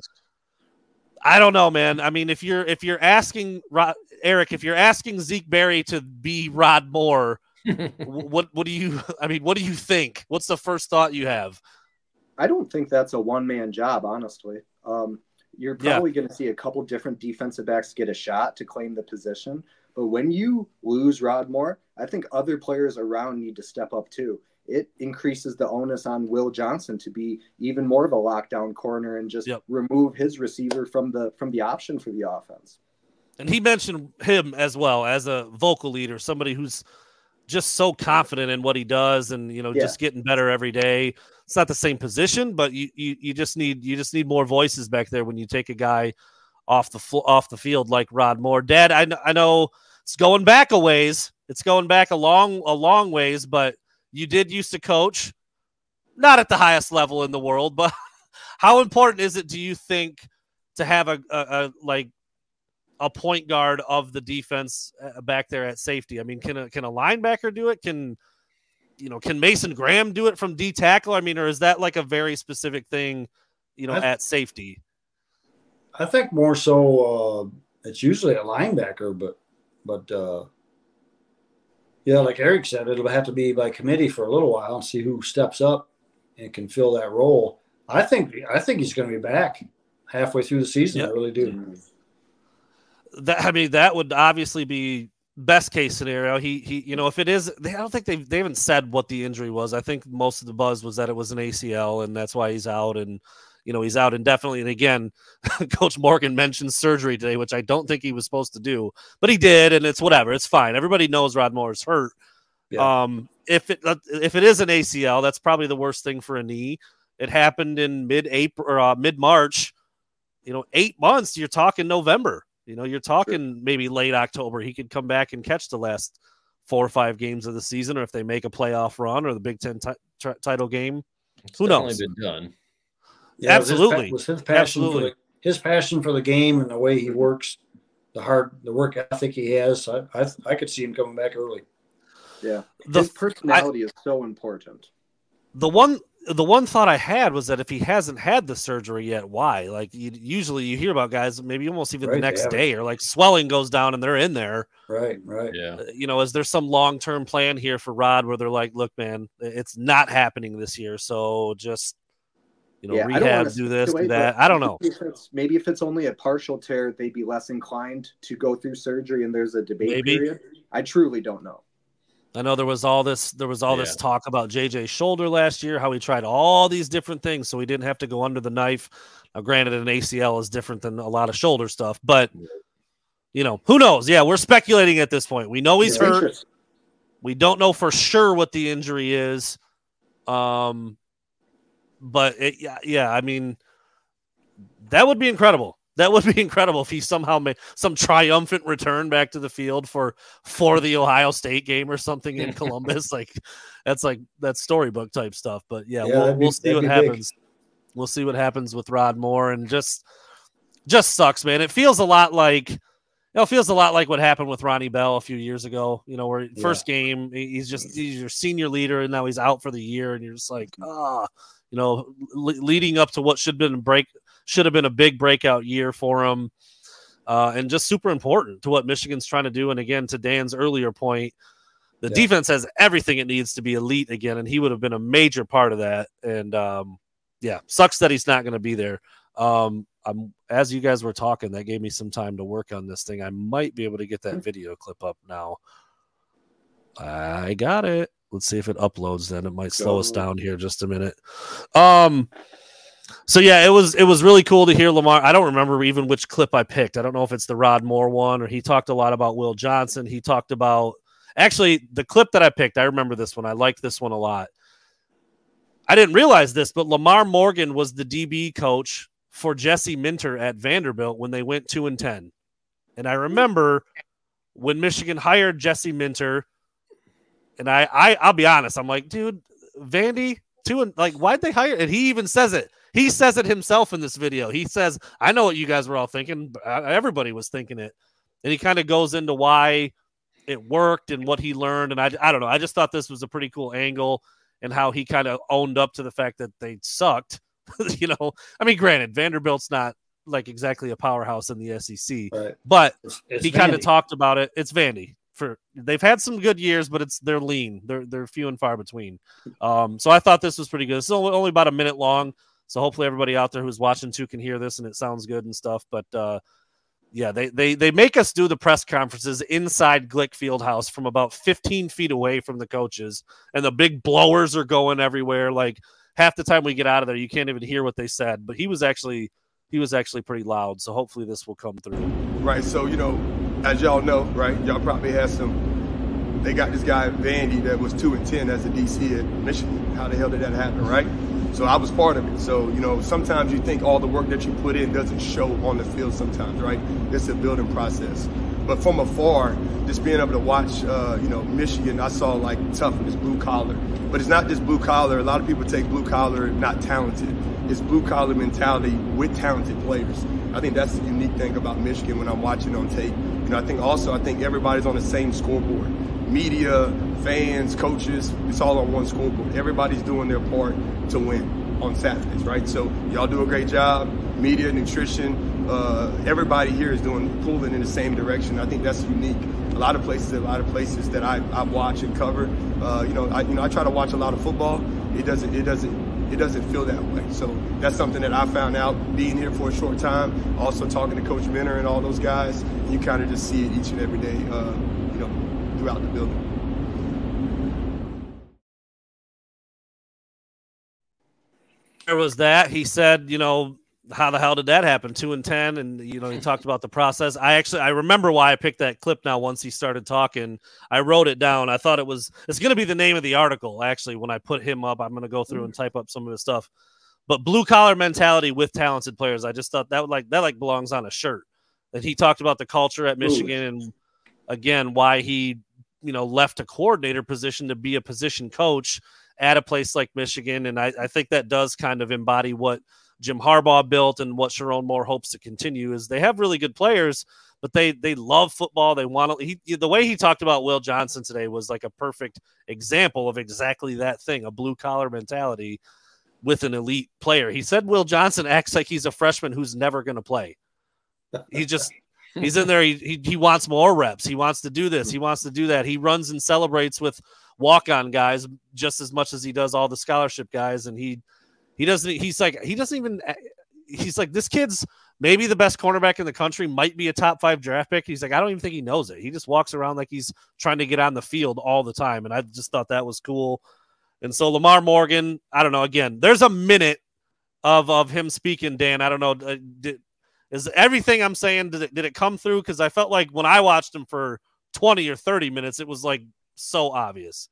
I don't know, man. I mean, if you're asking Eric, if you're asking Zeke Berry to be Rod Moore, what do you think? What's the first thought you have? I don't think that's a one-man job, honestly. You're probably going to see a couple different defensive backs get a shot to claim the position. But when you lose Rod Moore, I think other players around need to step up too. It increases the onus on Will Johnson to be even more of a lockdown corner and just remove his receiver from the option for the offense. And he mentioned him as well as a vocal leader, somebody who's just so confident in what he does and, just getting better every day. It's not the same position, but you just need more voices back there when you take a guy off the field like Rod Moore. Dad, I know it's going back a ways. It's going back a long ways, but you did used to coach, not at the highest level in the world, but how important is it, do you think, to have a point guard of the defense back there at safety? I mean, can a linebacker do it? Can Mason Graham do it from D tackle? I mean, or is that like a very specific thing, at safety? I think more so it's usually a linebacker, but Yeah, like Eric said, it'll have to be by committee for a little while and see who steps up and can fill that role. I think he's going to be back halfway through the season. Yep. I really do. That would obviously be best case scenario. He if it is, I don't think they haven't said what the injury was. I think most of the buzz was that it was an ACL and that's why he's out, and he's out indefinitely. And again, Coach Morgan mentioned surgery today, which I don't think he was supposed to do, but he did, and it's whatever. It's fine. Everybody knows Rod Moore is hurt. Yeah. If it is an ACL, that's probably the worst thing for a knee. It happened in mid-April or mid-March. 8 months. You're talking November. You're talking maybe late October. He could come back and catch the last 4 or 5 games of the season, or if they make a playoff run or the Big Ten title game. Who knows? Been done. Yeah, absolutely. Was his passion his passion for the game and the way he works, the work ethic he has. I could see him coming back early. Yeah, his personality is so important. The one thought I had was that if he hasn't had the surgery yet, why? Like usually you hear about guys maybe almost even the next day, or like swelling goes down and they're in there. Right. Yeah. Is there some long-term plan here for Rod where they're like, look, man, it's not happening this year, so just rehab, do this, do that. I don't know. Maybe if it's only a partial tear, they'd be less inclined to go through surgery, and there's a debate period. I truly don't know. I know there was all this talk about JJ's shoulder last year, how he tried all these different things so he didn't have to go under the knife. Now, granted, an ACL is different than a lot of shoulder stuff, but who knows? Yeah, we're speculating at this point. We know he's hurt. We don't know for sure what the injury is. But I mean, that would be incredible. That would be incredible if he somehow made some triumphant return back to the field for the Ohio State game or something in Columbus. That's storybook type stuff. But we'll see what happens. Big. We'll see what happens with Rod Moore, and just sucks, man. It feels a lot like what happened with Ronnie Bell a few years ago. Where first game he's your senior leader, and now he's out for the year, and you're just like, leading up to what should have been a big breakout year for him, and just super important to what Michigan's trying to do. And again, to Dan's earlier point, the defense has everything it needs to be elite again, and he would have been a major part of that. And sucks that he's not going to be there. As you guys were talking, that gave me some time to work on this thing. I might be able to get that video clip up now. I got it. Let's see if it uploads. Then it might slow us down here just a minute. So it was really cool to hear Lamar. I don't remember even which clip I picked. I don't know if it's the Rod Moore one, or he talked a lot about Will Johnson. He talked about actually the clip that I picked. I remember this one. I liked this one a lot. I didn't realize this, but Lamar Morgan was the DB coach for Jesse Minter at Vanderbilt when they went 2-10. And I remember when Michigan hired Jesse Minter, and I'll be honest, I'm like, dude, Vandy, why'd they hire? And he even says it. He says it himself in this video. He says, I know what you guys were all thinking. Everybody was thinking it. And he kind of goes into why it worked and what he learned. And I don't know. I just thought this was a pretty cool angle, and how he kind of owned up to the fact that they sucked. I mean, granted, Vanderbilt's not like exactly a powerhouse in the SEC, right, but he kind of talked about it. It's Vandy. They've had some good years, but they're lean. They're few and far between. So I thought this was pretty good. It's only about a minute long. So hopefully everybody out there who's watching too can hear this and it sounds good and stuff. But they make us do the press conferences inside Glick Fieldhouse from about 15 feet away from the coaches, and the big blowers are going everywhere. Like half the time we get out of there, you can't even hear what they said. But he was actually pretty loud. So hopefully this will come through. Right. So as y'all know, right, y'all probably had they got this guy Vandy that was 2-10 as a DC at Michigan. How the hell did that happen, right? So I was part of it. So, sometimes you think all the work that you put in doesn't show on the field sometimes, right? It's a building process. But from afar, just being able to watch, Michigan, I saw like toughness, blue collar. But it's not just blue collar. A lot of people take blue collar not talented. It's blue collar mentality with talented players. I think that's the unique thing about Michigan when I'm watching on tape. I think everybody's on the same scoreboard. Media, fans, coaches, it's all on one scoreboard. Everybody's doing their part to win on Saturdays, right? So y'all do a great job. Media, nutrition, everybody here is pulling in the same direction. I think that's unique. A lot of places that I watch and cover, I try to watch a lot of football. It doesn't feel that way. So that's something that I found out being here for a short time. Also talking to Coach Benner and all those guys, you kind of just see it each and every day, throughout the building. There was that. He said, how the hell did that happen? 2-10. And, he talked about the process. I remember why I picked that clip now. Once he started talking, I wrote it down. I thought it's going to be the name of the article. Actually, when I put him up, I'm going to go through and type up some of his stuff, but blue collar mentality with talented players. I just thought that belongs on a shirt. And he talked about the culture at Michigan and again, why he, left a coordinator position to be a position coach at a place like Michigan. And I think that does kind of embody what Jim Harbaugh built and what Sharon Moore hopes to continue. Is they have really good players, but they love football. They want to. The way he talked about Will Johnson today was like a perfect example of exactly that thing, a blue collar mentality with an elite player. He said Will Johnson acts like he's a freshman who's never going to play. He's in there. He wants more reps. He wants to do this. He wants to do that. He runs and celebrates with walk-on guys just as much as he does all the scholarship guys. And he's like, this kid's maybe the best cornerback in the country, might be a top 5 draft pick. He's like, I don't even think he knows it. He just walks around like he's trying to get on the field all the time. And I just thought that was cool. And so Lamar Morgan, I don't know, again, there's a minute of him speaking, Dan. I don't know. Is everything I'm saying, did it come through? Because I felt like when I watched him for 20 or 30 minutes, it was like so obvious.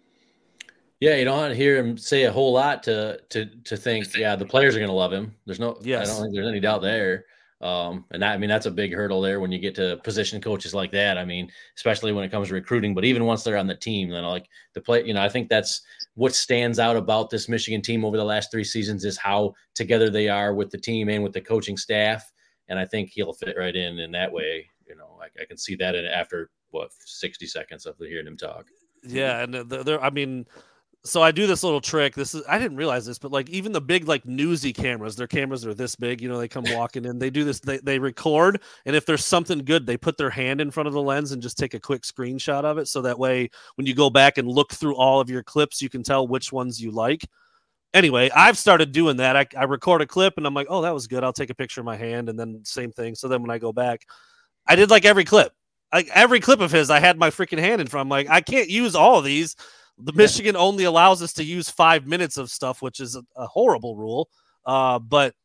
Yeah, you don't want to hear him say a whole lot to think, yeah, the players are going to love him. I don't think there's any doubt there. That's a big hurdle there when you get to position coaches like that. I mean, especially when it comes to recruiting, but even once they're on the team, then like the play, I think that's what stands out about this Michigan team over the last 3 seasons is how together they are with the team and with the coaching staff. And I think he'll fit right in that way. I can see that after 60 seconds of hearing him talk. Yeah. And so I do this little trick. I didn't realize this, but like even the big, like newsy cameras, their cameras are this big, they come walking in, they do this, they record. And if there's something good, they put their hand in front of the lens and just take a quick screenshot of it. So that way, when you go back and look through all of your clips, you can tell which ones you like. Anyway, I've started doing that. I record a clip and I'm like, oh, that was good. I'll take a picture of my hand. And then same thing. So then when I go back, I did like every clip. Like every clip of his, I had my freaking hand in front. I'm like, I can't use all of these. The Michigan only allows us to use 5 minutes of stuff, which is a horrible rule. But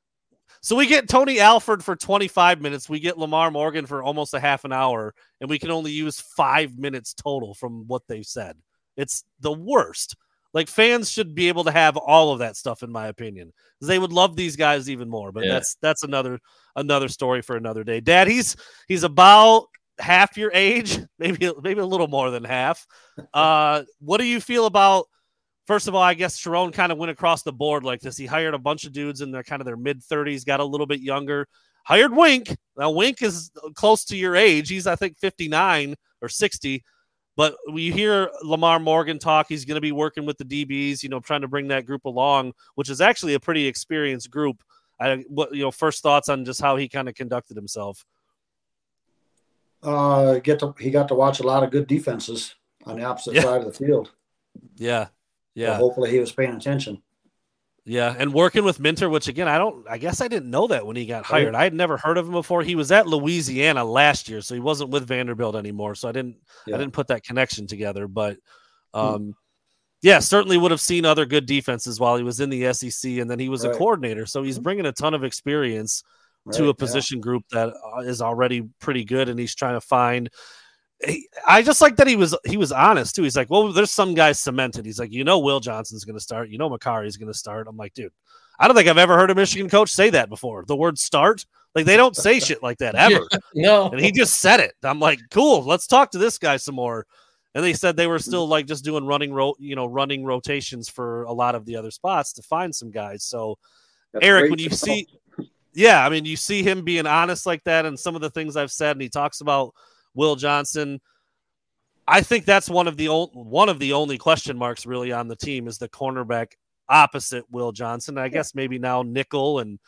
so we get Tony Alford for 25 minutes. We get Lamar Morgan for almost a half an hour, and we can only use 5 minutes total from what they've said. It's the worst. Like fans should be able to have all of that stuff, in my opinion, because they would love these guys even more. But that's another story for another day. Dad, he's about half your age, maybe a little more than half. What do you feel about? First of all, I guess Sharon kind of went across the board like this. He hired a bunch of dudes in their mid-30s, got a little bit younger. Hired Wink. Now Wink is close to your age. He's I think 59 or 60. But you hear Lamar Morgan talk, he's going to be working with the DBs, trying to bring that group along, which is actually a pretty experienced group. First thoughts on just how he kind of conducted himself. He got to watch a lot of good defenses on the opposite side of the field. Yeah. So hopefully he was paying attention. Yeah, and working with Minter, which again, I guess I didn't know that when he got hired. I had never heard of him before. He was at Louisiana last year, so he wasn't with Vanderbilt anymore. So I didn't put that connection together. But certainly would have seen other good defenses while he was in the SEC, and then he was a coordinator. So he's bringing a ton of experience to a position group that is already pretty good, and he's trying to find. I just like that he was honest too. He's like, well, there's some guys cemented. He's like, Will Johnson's going to start. Makari's going to start. I'm like, dude, I don't think I've ever heard a Michigan coach say that before. The word start, like they don't say shit like that ever. No, and he just said it. I'm like, cool. Let's talk to this guy some more. And they said they were still like just doing running rotations for a lot of the other spots to find some guys. So that's Eric, when you see, you see him being honest like that, and some of the things I've said, and he talks about Will Johnson. I think that's one of the only question marks really on the team is the cornerback opposite Will Johnson. I guess maybe now nickel and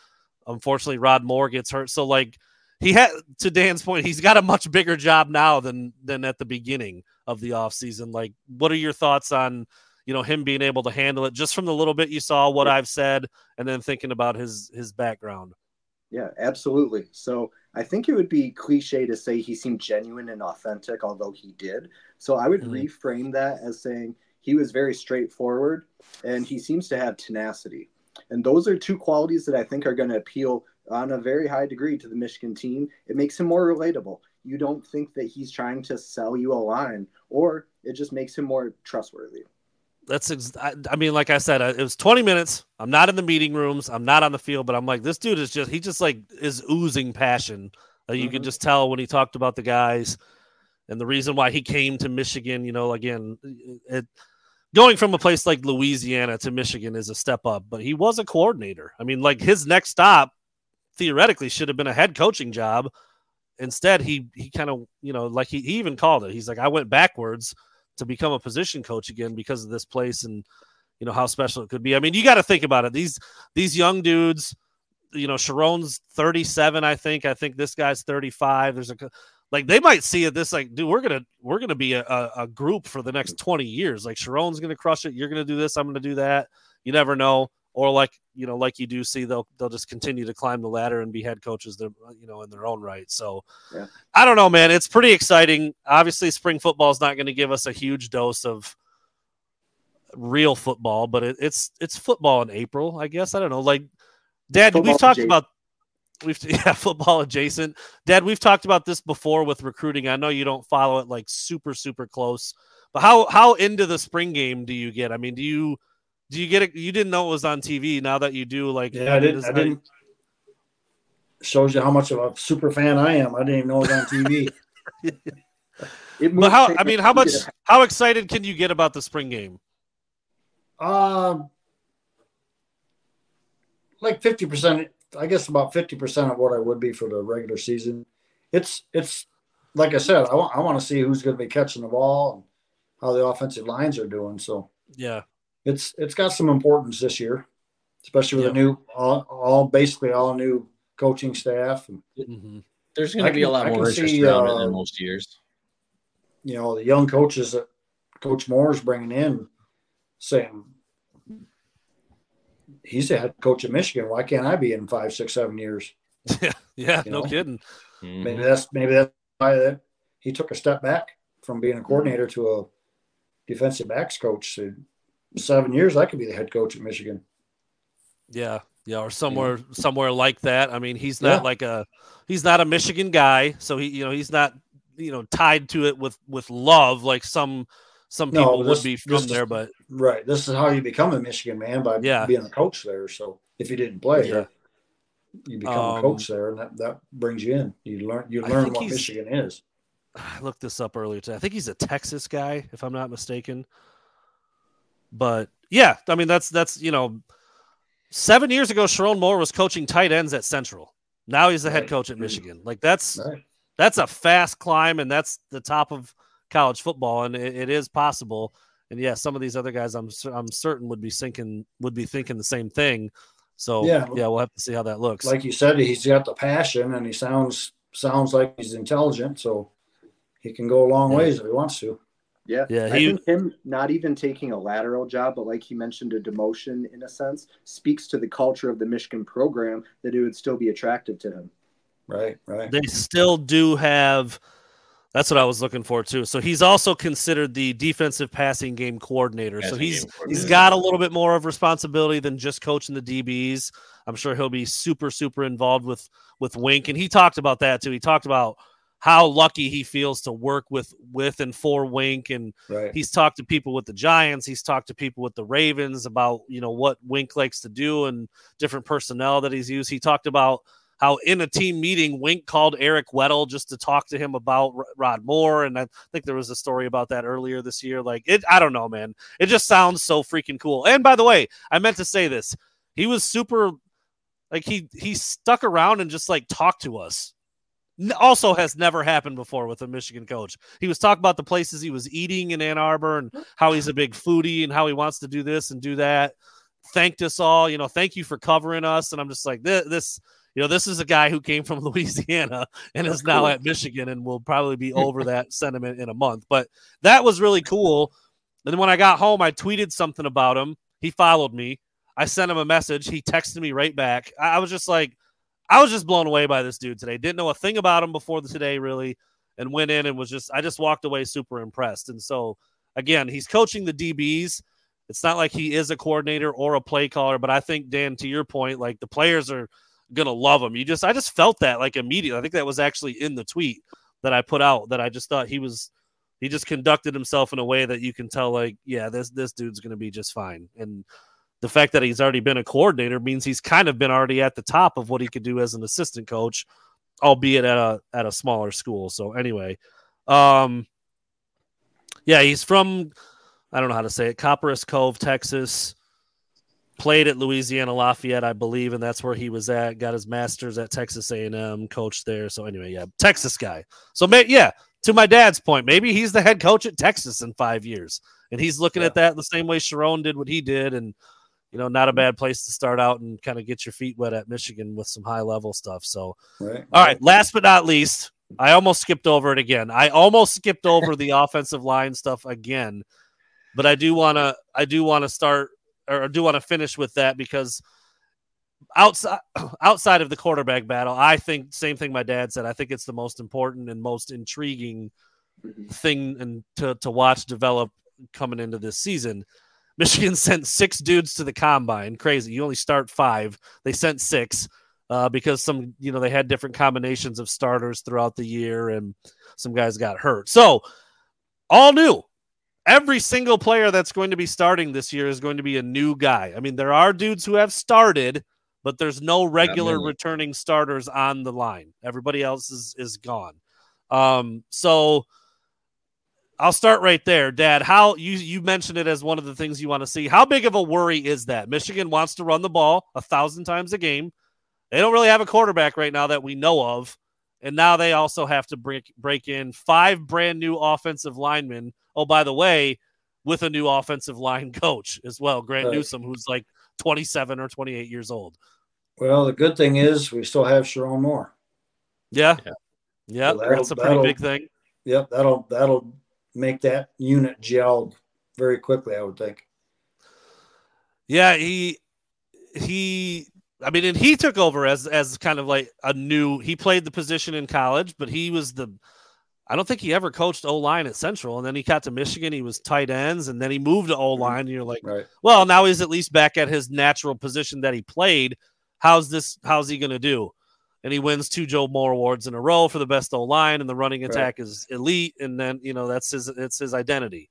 unfortunately Rod Moore gets hurt. So like he had, to Dan's point, he's got a much bigger job now than at the beginning of the offseason. Like, what are your thoughts on, him being able to handle it just from the little bit you saw, what I've said, and then thinking about his background? Yeah, absolutely. So I think it would be cliche to say he seemed genuine and authentic, although he did. So I would reframe that as saying he was very straightforward and he seems to have tenacity. And those are two qualities that I think are going to appeal on a very high degree to the Michigan team. It makes him more relatable. You don't think that he's trying to sell you a line, or it just makes him more trustworthy. Like I said, it was 20 minutes. I'm not in the meeting rooms. I'm not on the field, but I'm like, this dude is oozing passion. You could just tell when he talked about the guys and the reason why he came to Michigan. Going from a place like Louisiana to Michigan is a step up, but he was a coordinator. I mean, like his next stop theoretically should have been a head coaching job. Instead, he kind of, like he even called it. He's like, I went backwards to become a position coach again because of this place and, how special it could be. I mean, you got to think about it. These young dudes, Sharon's 37, I think this guy's 35. They might see it this like, dude, we're going to be a group for the next 20 years. Like Sharon's going to crush it. You're going to do this. I'm going to do that. You never know. Or like you do see, they'll just continue to climb the ladder and be head coaches, in their own right. So yeah. I don't know, man. It's pretty exciting. Obviously, spring football is not going to give us a huge dose of real football, but it's football in April, I guess. I don't know. Like, Dad, we've talked about football adjacent. Dad, we've talked about this before with recruiting. I know you don't follow it like super, super close, but how into the spring game do you get? I mean, do you get it? You didn't know it was on TV. Now that you do, like, yeah, I didn't. Shows you how much of a super fan I am. I didn't even know it was on TV. But how excited can you get about the spring game? Like 50%. I guess about 50% of what I would be for the regular season. It's like I said, I want to see who's going to be catching the ball and how the offensive lines are doing. So yeah. It's got some importance this year, especially with a new basically all new coaching staff. And there's going to be a lot more interest around it than most years. The young coaches that Coach Moore is bringing in, saying he's the head coach of Michigan. Why can't I be in 5, 6, 7 years? Yeah, no kidding. Maybe that's why that he took a step back from being a coordinator to a defensive backs coach. So 7 years, I could be the head coach at Michigan. Yeah, or somewhere like that. I mean, he's not he's not a Michigan guy, so he's not tied to it with love like some people would be from there. But right, this is how you become a Michigan man, by being a coach there. So if you didn't play, you become a coach there, and that brings you in. You learn what Michigan is. I looked this up earlier today. I think he's a Texas guy, if I'm not mistaken. But yeah, I mean that's 7 years ago, Sharon Moore was coaching tight ends at Central. Now he's the head coach at Michigan. Like that's a fast climb, and that's the top of college football, and it is possible. And yeah, some of these other guys, I'm certain would be thinking the same thing. So we'll have to see how that looks. Like you said, he's got the passion, and he sounds like he's intelligent, so he can go a long ways if he wants to. Yeah. I think him not even taking a lateral job, but like he mentioned, a demotion in a sense, speaks to the culture of the Michigan program that it would still be attractive to him. Right. They still do have. That's what I was looking for too. So he's also considered the defensive passing game coordinator. So he's got a little bit more of responsibility than just coaching the DBs. I'm sure he'll be super, super involved with Wink, and he talked about that too. He talked about how lucky he feels to work with and for Wink. And he's talked to people with the Giants. He's talked to people with the Ravens about, what Wink likes to do and different personnel that he's used. He talked about how in a team meeting, Wink called Eric Weddle just to talk to him about Rod Moore. And I think there was a story about that earlier this year. I don't know, man. It just sounds so freaking cool. And by the way, I meant to say this. He was super, he stuck around and just talked to us. Also has never happened before with a Michigan coach. He was talking about the places he was eating in Ann Arbor and how he's a big foodie and how he wants to do this and do that. thanked us all, thank you for covering us. And I'm just like, this is a guy who came from Louisiana and is now at Michigan and will probably be over that sentiment in a month. But that was really cool. And then when I got home, I tweeted something about him. He followed me. I sent him a message. He texted me right back. I was just blown away by this dude today. Didn't know a thing about him before today, really, and went in and I just walked away super impressed. And so, again, he's coaching the DBs. It's not like he is a coordinator or a play caller, but I think, Dan, to your point, like the players are going to love him. I just felt that like immediately. I think that was actually in the tweet that I put out, that I just thought he just conducted himself in a way that you can tell, like, yeah, this dude's going to be just fine. And the fact that he's already been a coordinator means he's kind of been already at the top of what he could do as an assistant coach, albeit at a smaller school. So anyway, he's from, I don't know how to say it, Copperas Cove, Texas. Played at Louisiana Lafayette, I believe, and that's where he was at. Got his master's at Texas A&M, coached there. So anyway, yeah, Texas guy. So to my dad's point, maybe he's the head coach at Texas in 5 years, and he's looking at that the same way Sharon did what he did, and not a bad place to start out and kind of get your feet wet at Michigan with some high level stuff. So, All right, last but not least, I almost skipped over it again. I almost skipped over the offensive line stuff again, but I do want to start. Or I do want to finish with that, because outside of the quarterback battle, I think same thing my dad said. I think it's the most important and most intriguing thing and to watch develop coming into this season. Michigan sent 6 dudes to the combine. Crazy. You only start 5. They sent 6 because some, they had different combinations of starters throughout the year and some guys got hurt. So all new. Every single player that's going to be starting this year is going to be a new guy. I mean, there are dudes who have started, but there's no regular returning starters on the line. Everybody else is gone. So I'll start right there. Dad, how you mentioned it as one of the things you want to see. How big of a worry is that? Michigan wants to run the ball 1,000 times a game. They don't really have a quarterback right now that we know of. And now they also have to break in 5 brand new offensive linemen. Oh, by the way, with a new offensive line coach as well, Grant Newsome, who's like 27 or 28 years old. Well, the good thing is we still have Sharon Moore. Yeah. So that's a pretty big thing. Yep, that'll make that unit gel very quickly, I would think. Yeah, he took over as kind of like he played the position in college, but he was I don't think he ever coached O-line at Central. And then he got to Michigan. He was tight ends, and then he moved to O-line. And you're like, well, now he's at least back at his natural position that he played. How's he going to do? And he wins 2 Joe Moore Awards in a row for the best O-line, and the running attack is elite. And then, it's his identity.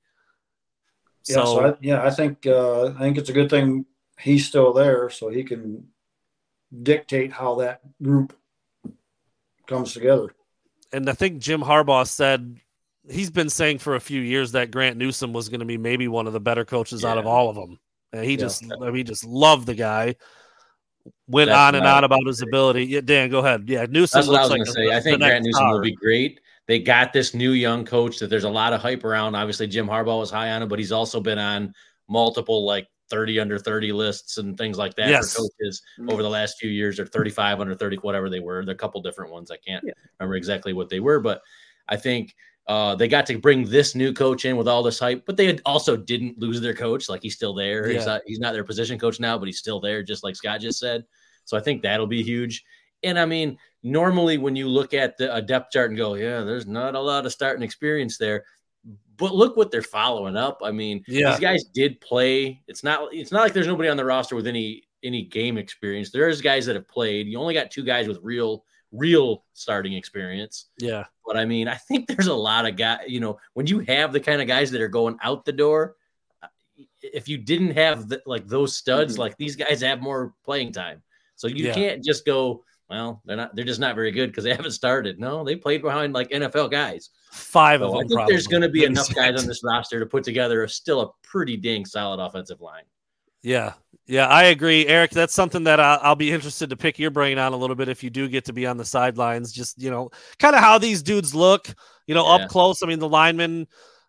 I think it's a good thing he's still there so he can dictate how that group comes together. And I think Jim Harbaugh said he's been saying for a few years that Grant Newsome was going to be maybe one of the better coaches out of all of them. And he just loved the guy. Went on and on about his ability. Yeah, Dan, go ahead. Yeah, Newsome. That's what I was going to say. I think Grant Newsome will be great. They got this new young coach that there's a lot of hype around. Obviously, Jim Harbaugh was high on him, but he's also been on multiple 30 under 30 lists and things like that for coaches over the last few years, or 35 under 30, whatever they were. There are a couple different ones. I can't remember exactly what they were, but I think they got to bring this new coach in with all this hype, but they also didn't lose their coach. Like, he's still there. Yeah. He's not their position coach now, but he's still there, just like Scott just said. So I think that'll be huge. And I mean, normally when you look at a depth chart and go, yeah, there's not a lot of starting experience there, but look what they're following up. I mean, these guys did play. It's not like there's nobody on the roster with any game experience. There's guys that have played. You only got 2 guys with real starting experience. Yeah. But I mean, I think there's a lot of guys, when you have the kind of guys that are going out the door, if you didn't have those studs, like, these guys have more playing time. So you can't just go, well, they're just not very good because they haven't started. No, they played behind NFL guys. 5 of them. I think there's going to be enough guys on this roster to put together a pretty dang solid offensive line. Yeah. Yeah, I agree, Eric. That's something that I'll be interested to pick your brain on a little bit if you do get to be on the sidelines. Just, kind of how these dudes look, up close. I mean, the linemen,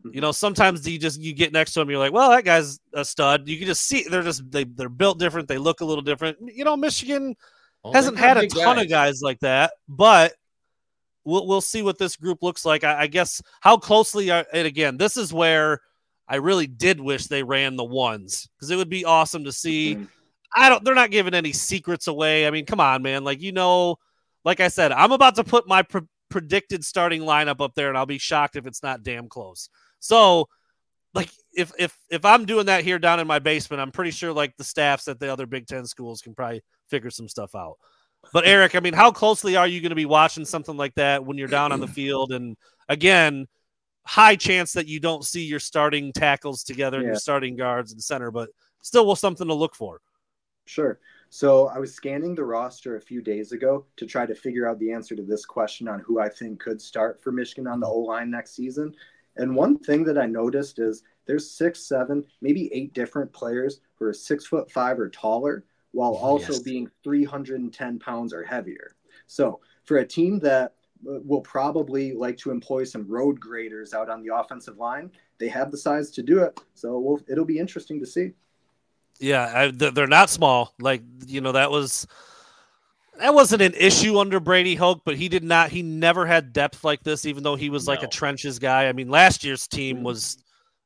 You know, sometimes you get next to him, you're like, well, that guy's a stud. You can just see they're built different. They look a little different. You know, Michigan hasn't had a ton of guys like that, but we'll see what this group looks like. I guess how closely and again, this is where I really did wish they ran the ones, because it would be awesome to see. They're not giving any secrets away. I mean, come on, man. Like, you know, like I said, I'm about to put my predicted starting lineup up there, and I'll be shocked if it's not damn close. So, like, if I'm doing that here down in my basement, I'm pretty sure like the staffs at the other Big Ten schools can probably figure some stuff out. But Eric, I mean, how closely are you going to be watching something like that when you're down on the field? And again, high chance that you don't see your starting tackles together and your starting guards and center, but still something to look for. Sure. So I was scanning the roster a few days ago to try to figure out the answer to this question on who I think could start for Michigan on the O-line next season. And one thing that I noticed is there's 6, 7, maybe 8 different players who are 6'5" or taller, while also being 310 pounds or heavier. So for a team that will probably like to employ some road graders out on the offensive line, they have the size to do it. So it'll be interesting to see. Yeah, they're not small. Like, you know, that wasn't an issue under Brady Hoke, but he never had depth like this, even though he was like a trenches guy. I mean, last year's team was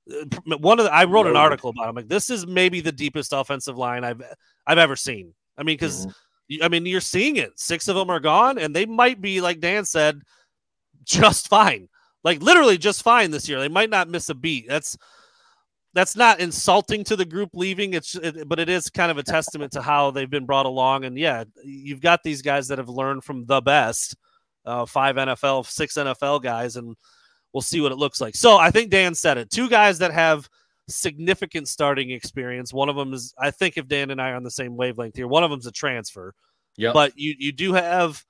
I wrote an article about him. Like, this is maybe the deepest offensive line I've ever seen. I mean, because you're seeing it. 6 of them are gone, and they might be, like Dan said, just fine. Like, literally just fine this year. They might not miss a beat. That's not insulting to the group leaving. But it is kind of a testament to how they've been brought along. And yeah, you've got these guys that have learned from the best, 5 NFL, 6 NFL guys, and we'll see what it looks like. So I think Dan said it. 2 guys that have significant starting experience. One of them is, I think if Dan and I are on the same wavelength here, one of them's a transfer. Yeah. But you do have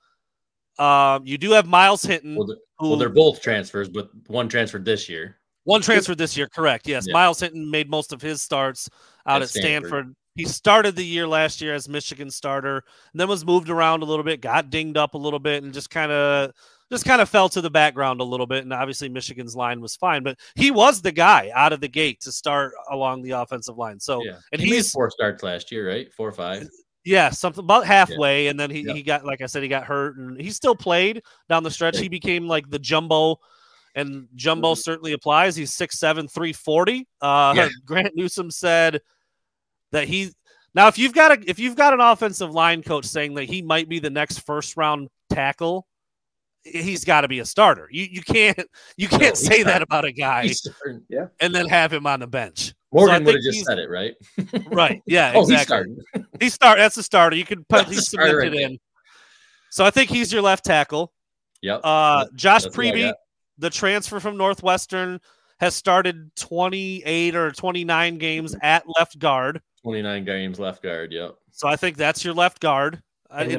Miles Hinton. Well, they're both transfers, but one transferred this year. One transferred this year, correct. Yes. Yeah. Miles Hinton made most of his starts out at Stanford. He started the year last year as Michigan starter, and then was moved around a little bit, got dinged up a little bit, and just kind of fell to the background a little bit. And obviously Michigan's line was fine, but he was the guy out of the gate to start along the offensive line. So, and he made 4 starts last year, right? 4 or 5. Yeah, something about halfway. And then he got, like I said, he got hurt, and he still played down the stretch. He became like the jumbo. And jumbo certainly applies. He's 6'7", 340. Grant Newsome said that if you've got an offensive line coach saying that he might be the next first round tackle, he's got to be a starter. You can't say that about a guy and then have him on the bench. Morgan would have just said it, right? Right. Yeah, exactly. That's a starter. You can put he's cemented in. So I think he's your left tackle. Yep. Josh Preby, the transfer from Northwestern, has started 28 or 29 games at left guard. 29 games left guard, yep. So I think that's your left guard. In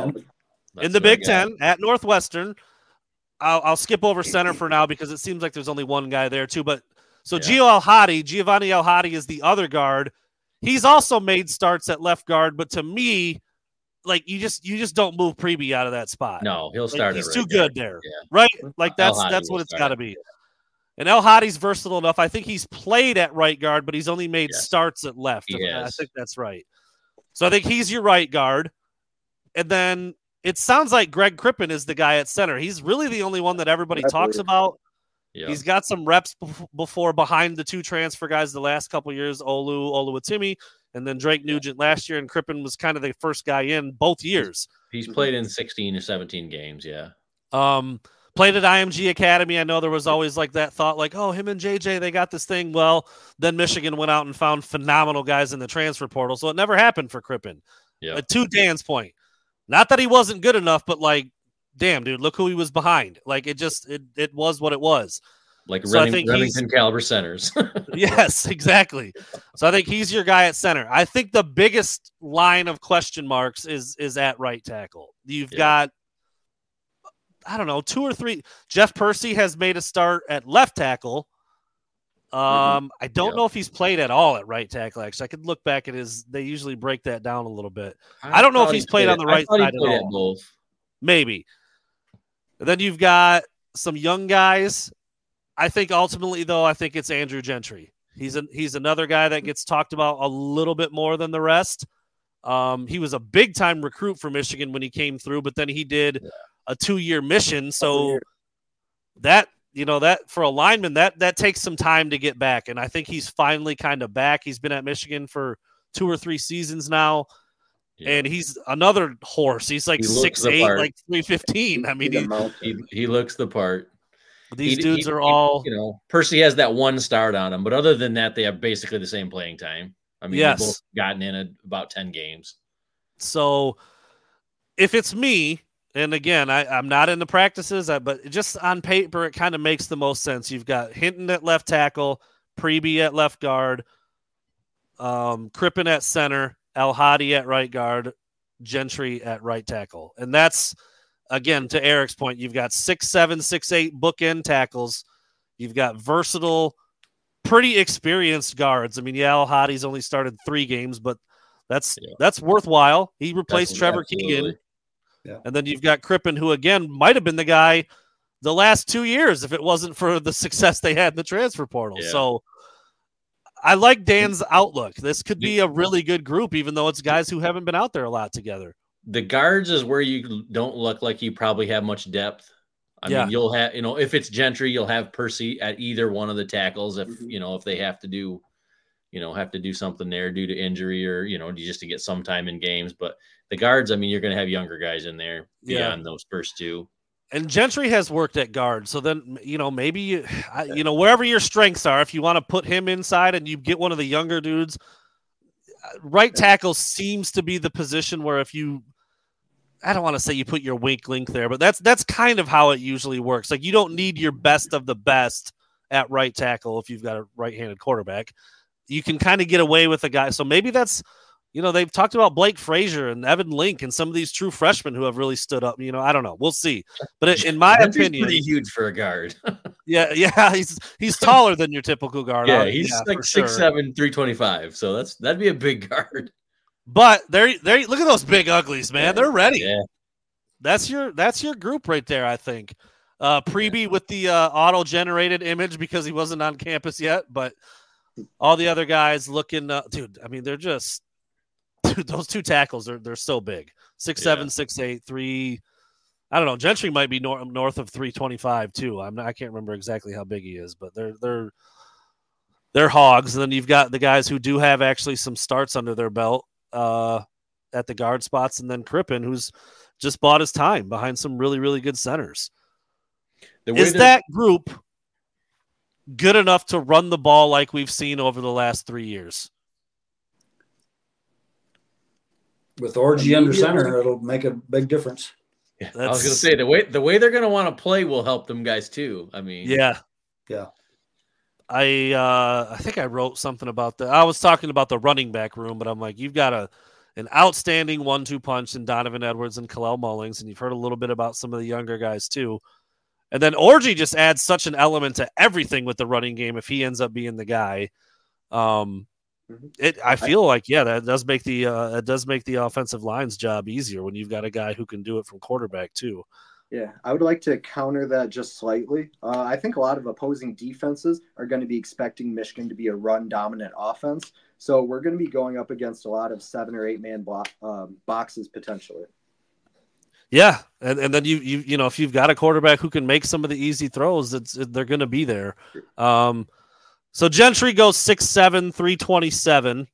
the Big Ten at Northwestern. I'll skip over center for now because it seems like there's only one guy there too. But so Giovanni El-Hadi is the other guard. He's also made starts at left guard, but to me, like you just don't move Preby out of that spot. No, he'll start. He's too good there, right? Like that's what it's got to be. And El-Hadi's versatile enough. I think he's played at right guard, but he's only made starts at left. I think that's right. So I think he's your right guard. And then it sounds like Greg Crippen is the guy at center. He's really the only one that everybody talks about. Yeah. He's got some reps before behind the 2 transfer guys the last couple of years, Oluwatimi, and then Drake Nugent last year, and Crippen was kind of the first guy in both years. He's played in 16 or 17 games, yeah. Played at IMG Academy. I know there was always like that thought, like, oh, him and JJ, they got this thing. Well, then Michigan went out and found phenomenal guys in the transfer portal, so it never happened for Crippen. Yeah. To Dan's point, not that he wasn't good enough, but like, damn, dude, look who he was behind. Like, it was what it was. Like Remington caliber centers. Yes, exactly. So I think he's your guy at center. I think the biggest line of question marks is at right tackle. You've got, I don't know, 2 or 3. Jeff Percy has made a start at left tackle. I don't know if he's played at all at right tackle. Actually, I could look back at they usually break that down a little bit. I don't know if he's played on the right side at all. Maybe. And then you've got some young guys I think ultimately, though, I think it's Andrew Gentry. He's another guy that gets talked about a little bit more than the rest. He was a big-time recruit for Michigan when he came through, but then he did a 2-year mission. So that for a lineman, that takes some time to get back. And I think he's finally kind of back. He's been at Michigan for 2 or 3 seasons now. Yeah. And he's another horse. He's like 6'8", like 315. I mean, he looks the part. These dudes are all, Percy has that one start on him, but other than that, they have basically the same playing time. I mean, they've both gotten in at about 10 games. So if it's me, and again, I'm not in the practices, but just on paper, it kind of makes the most sense. You've got Hinton at left tackle, Preby at left guard, Crippen at center, El-Hadi at right guard, Gentry at right tackle. And that's, again, to Eric's point, you've got 6'7", 6'8" bookend tackles. You've got versatile, pretty experienced guards. I mean, El-Hadi's only started 3 games, but that's worthwhile. He replaced Trevor Keegan. Yeah. And then you've got Crippen, who, again, might have been the guy the last 2 years if it wasn't for the success they had in the transfer portal. Yeah. So I like Dan's outlook. This could be a really good group, even though it's guys who haven't been out there a lot together. The guards is where you don't look like you probably have much depth. I mean, you'll have, if it's Gentry, you'll have Percy at either one of the tackles if they have to do, something there due to injury or, just to get some time in games. But the guards, I mean, you're going to have younger guys in there beyond those first 2. And Gentry has worked at guard. So then, maybe, wherever your strengths are, if you want to put him inside and you get one of the younger dudes, right tackle seems to be the position where if you, I don't want to say you put your weak link there, but that's kind of how it usually works. Like, you don't need your best of the best at right tackle if you've got a right-handed quarterback. You can kind of get away with a guy. So maybe that's, they've talked about Blake Frazier and Evan Link and some of these true freshmen who have really stood up. I don't know. We'll see. But in my opinion, pretty huge for a guard. yeah, he's taller than your typical guard. Yeah, he's like 6'7", 325. So that'd be a big guard. But they're look at those big uglies, man. Yeah, they're ready. Yeah. That's your group right there, I think. Preby with the auto-generated image because he wasn't on campus yet, but all the other guys looking dude, I mean, they're just those 2 tackles they're so big. 6'7", 6'8", 3. I don't know. Gentry might be north of 325 too. I can't remember exactly how big he is, but they're hogs. And then you've got the guys who do have actually some starts under their belt at the guard spots, and then Crippen, who's just bought his time behind some really, really good centers. Is that group good enough to run the ball like we've seen over the last 3 years? With Orji under center, it'll make a big difference. Yeah, I was going to say the way they're going to want to play will help them guys too. I mean, yeah. I think I wrote something about that. I was talking about the running back room, but I'm like, you've got an outstanding 1-2 punch in Donovan Edwards and Kalel Mullings, and you've heard a little bit about some of the younger guys too. And then Orji just adds such an element to everything with the running game if he ends up being the guy. I feel like that does make the offensive line's job easier when you've got a guy who can do it from quarterback too. Yeah, I would like to counter that just slightly. I think a lot of opposing defenses are going to be expecting Michigan to be a run-dominant offense. So we're going to be going up against a lot of 7 or 8 man boxes potentially. Yeah, and then you if you've got a quarterback who can make some of the easy throws, they're going to be there. So Gentry goes 6'7", 327.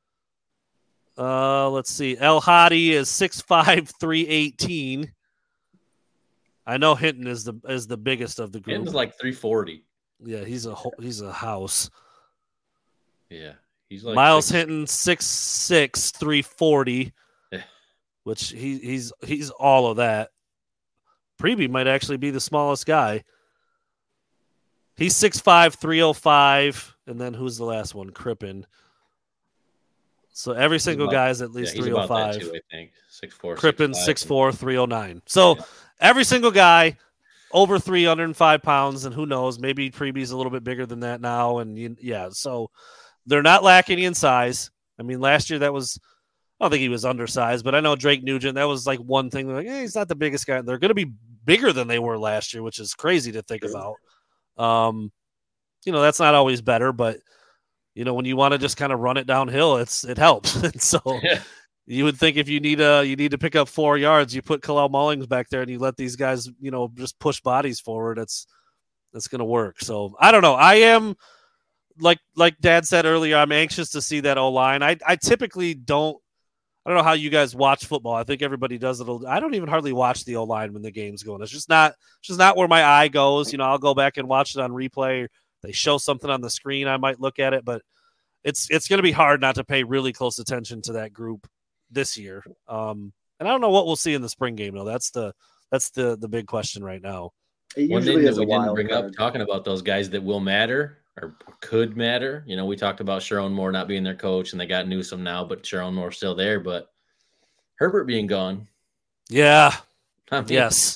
Let's see. El-Hadi is 6'5", 318. I know Hinton is the biggest of the group. Hinton's like 340. Yeah, he's a house. Yeah, he's like Miles Hinton 6'6", 340. Yeah. Which he's all of that. Preby might actually be the smallest guy. He's 6'5", 305, and then who's the last one? Crippen. So every single guy is at least 305. About that too, I think. 6'4", Crippen 6'4", 309. So every single guy over 305 pounds, and who knows, maybe Preby's a little bit bigger than that now. And so they're not lacking in size. I mean, last year I don't think he was undersized, but I know Drake Nugent, that was like one thing. They're like, he's not the biggest guy. They're going to be bigger than they were last year, which is crazy to think about. That's not always better, but when you want to just kind of run it downhill, it helps. And so you would think if you need to pick up 4 yards, you put Kalel Mullings back there and you let these guys, just push bodies forward. That's going to work. So I don't know. I am like Dad said earlier, I'm anxious to see that O-line. I typically don't know how you guys watch football. I think everybody does it. I don't even hardly watch the O-line when the game's going. It's just not where my eye goes. I'll go back and watch it on replay. They show something on the screen, I might look at it, but it's going to be hard not to pay really close attention to that group this year. And I don't know what we'll see in the spring game, though. That's the big question right now. One thing that we didn't bring up, talking about those guys that will matter or could matter. We talked about Sharon Moore not being their coach, and they got Newsome now, but Sharon Moore's still there. But Herbert being gone, yeah, yes,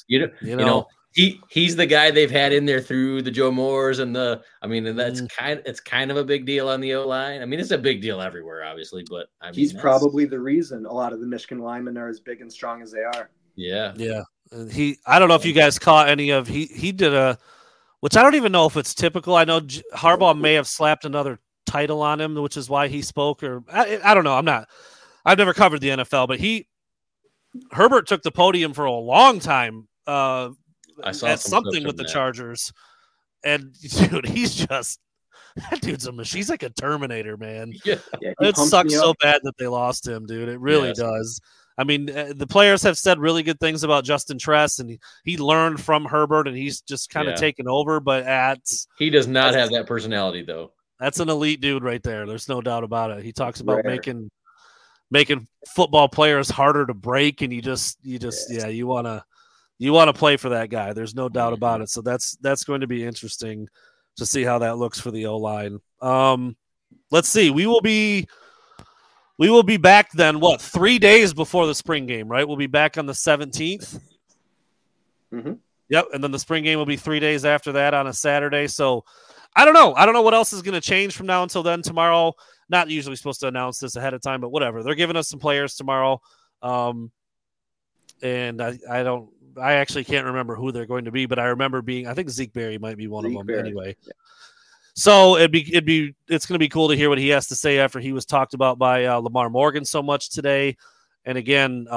he's the guy they've had in there through the Joe Moores and it's kind of a big deal on the O-line. It's a big deal everywhere, obviously, but he's probably the reason a lot of the Michigan linemen are as big and strong as they are. Yeah. I don't know if you guys caught any of he did which I don't even know if it's typical. I know Harbaugh may have slapped another title on him, which is why he spoke. Or I don't know. I've never covered the NFL, but Herbert took the podium for a long time. I saw something with the Chargers, and dude, that dude's a machine. He's like a Terminator, man. Yeah, it sucks so bad that they lost him, dude. It really does. The players have said really good things about Justin Tress, and he learned from Herbert, and he's just kind of taken over. But he does not have that personality, though. That's an elite dude right there. There's no doubt about it. He talks about making football players harder to break, and you want to play for that guy. There's no doubt about it. So that's going to be interesting to see how that looks for the O-line. Let's see. We will be back then, 3 days before the spring game, right? We'll be back on the 17th. Mm-hmm. Yep, and then the spring game will be 3 days after that on a Saturday. So I don't know what else is going to change from now until then. Tomorrow, not usually supposed to announce this ahead of time, but whatever. They're giving us some players tomorrow. And I actually can't remember who they're going to be, but I remember I think Zeke Berry might be one of them anyway. Yeah. So it's going to be cool to hear what he has to say after he was talked about by Lamar Morgan so much today. And again,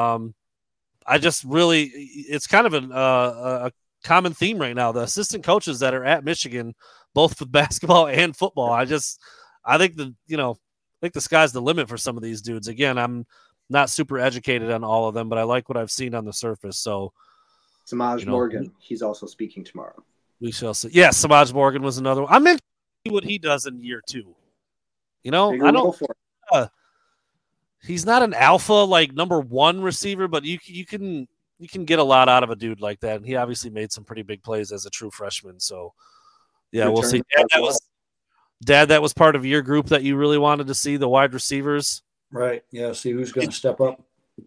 it's kind of a common theme right now. The assistant coaches that are at Michigan, both with basketball and football, I think the sky's the limit for some of these dudes. Again, I'm not super educated on all of them, but I like what I've seen on the surface. So Samaj Morgan, he's also speaking tomorrow. We shall see. Yeah, Samaj Morgan was another one. I'm interested to see what he does in year 2. I don't. He's not an alpha like number 1 receiver, but you can get a lot out of a dude like that. And he obviously made some pretty big plays as a true freshman. So yeah, we'll see. Dad, that was part of your group that you really wanted to see, the wide receivers. Right. Yeah. See who's going to step up.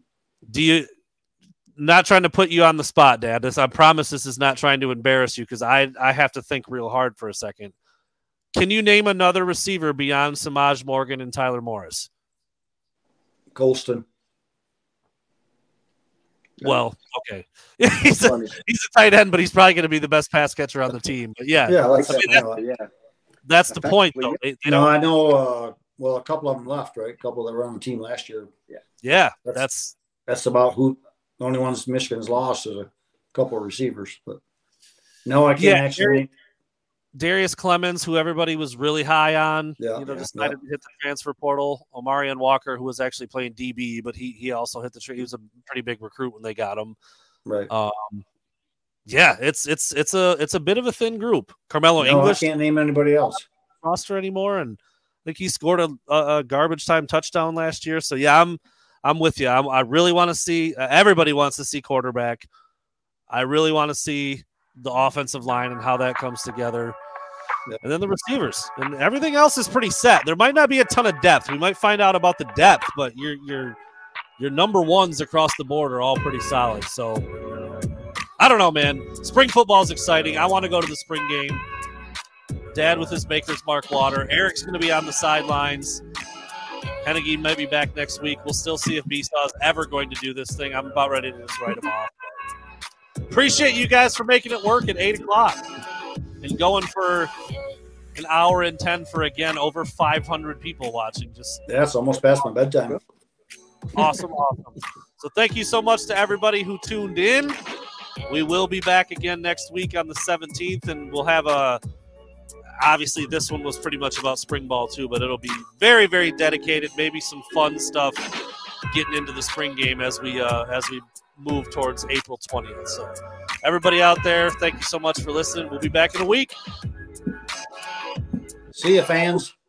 Not trying to put you on the spot, Dad. I promise this is not trying to embarrass you because I have to think real hard for a second. Can you name another receiver beyond Samaj Morgan and Tyler Morris? Colston. Well, okay. he's a tight end, but he's probably going to be the best pass catcher on the team. But yeah, that's the point, though. I know. A couple of them left, right? A couple that were on the team last year. Yeah. That's about who. The only ones Michigan's lost is a couple of receivers, but no, I can't actually. Darius Clemens, who everybody was really high on, decided to hit the transfer portal. Omarion Walker, who was actually playing DB, but he also hit he was a pretty big recruit when they got him. Right. It's a bit of a thin group. Carmelo English. I can't name anybody else roster anymore, and I think he scored a garbage time touchdown last year. So yeah, I'm with you. I really want to see. Everybody wants to see quarterback. I really want to see the offensive line and how that comes together. Yep. And then the receivers and everything else is pretty set. There might not be a ton of depth. We might find out about the depth, but your number ones across the board are all pretty solid. So I don't know, man. Spring football is exciting. I want to go to the spring game. Dad with his Maker's Mark water. Eric's going to be on the sidelines. Hennigy might be back next week. We'll still see if Besaw is ever going to do this thing. I'm about ready to just write him off. Appreciate you guys for making it work at 8 o'clock. and going for an hour and 10 for, again, over 500 people watching. It's almost past my bedtime. Awesome. So thank you so much to everybody who tuned in. We will be back again next week on the 17th, and we'll have obviously this one was pretty much about spring ball too, but it'll be very, very dedicated, maybe some fun stuff getting into the spring game as we move towards April 20th. So everybody out there, thank you so much for listening. We'll be back in a week. See you, fans.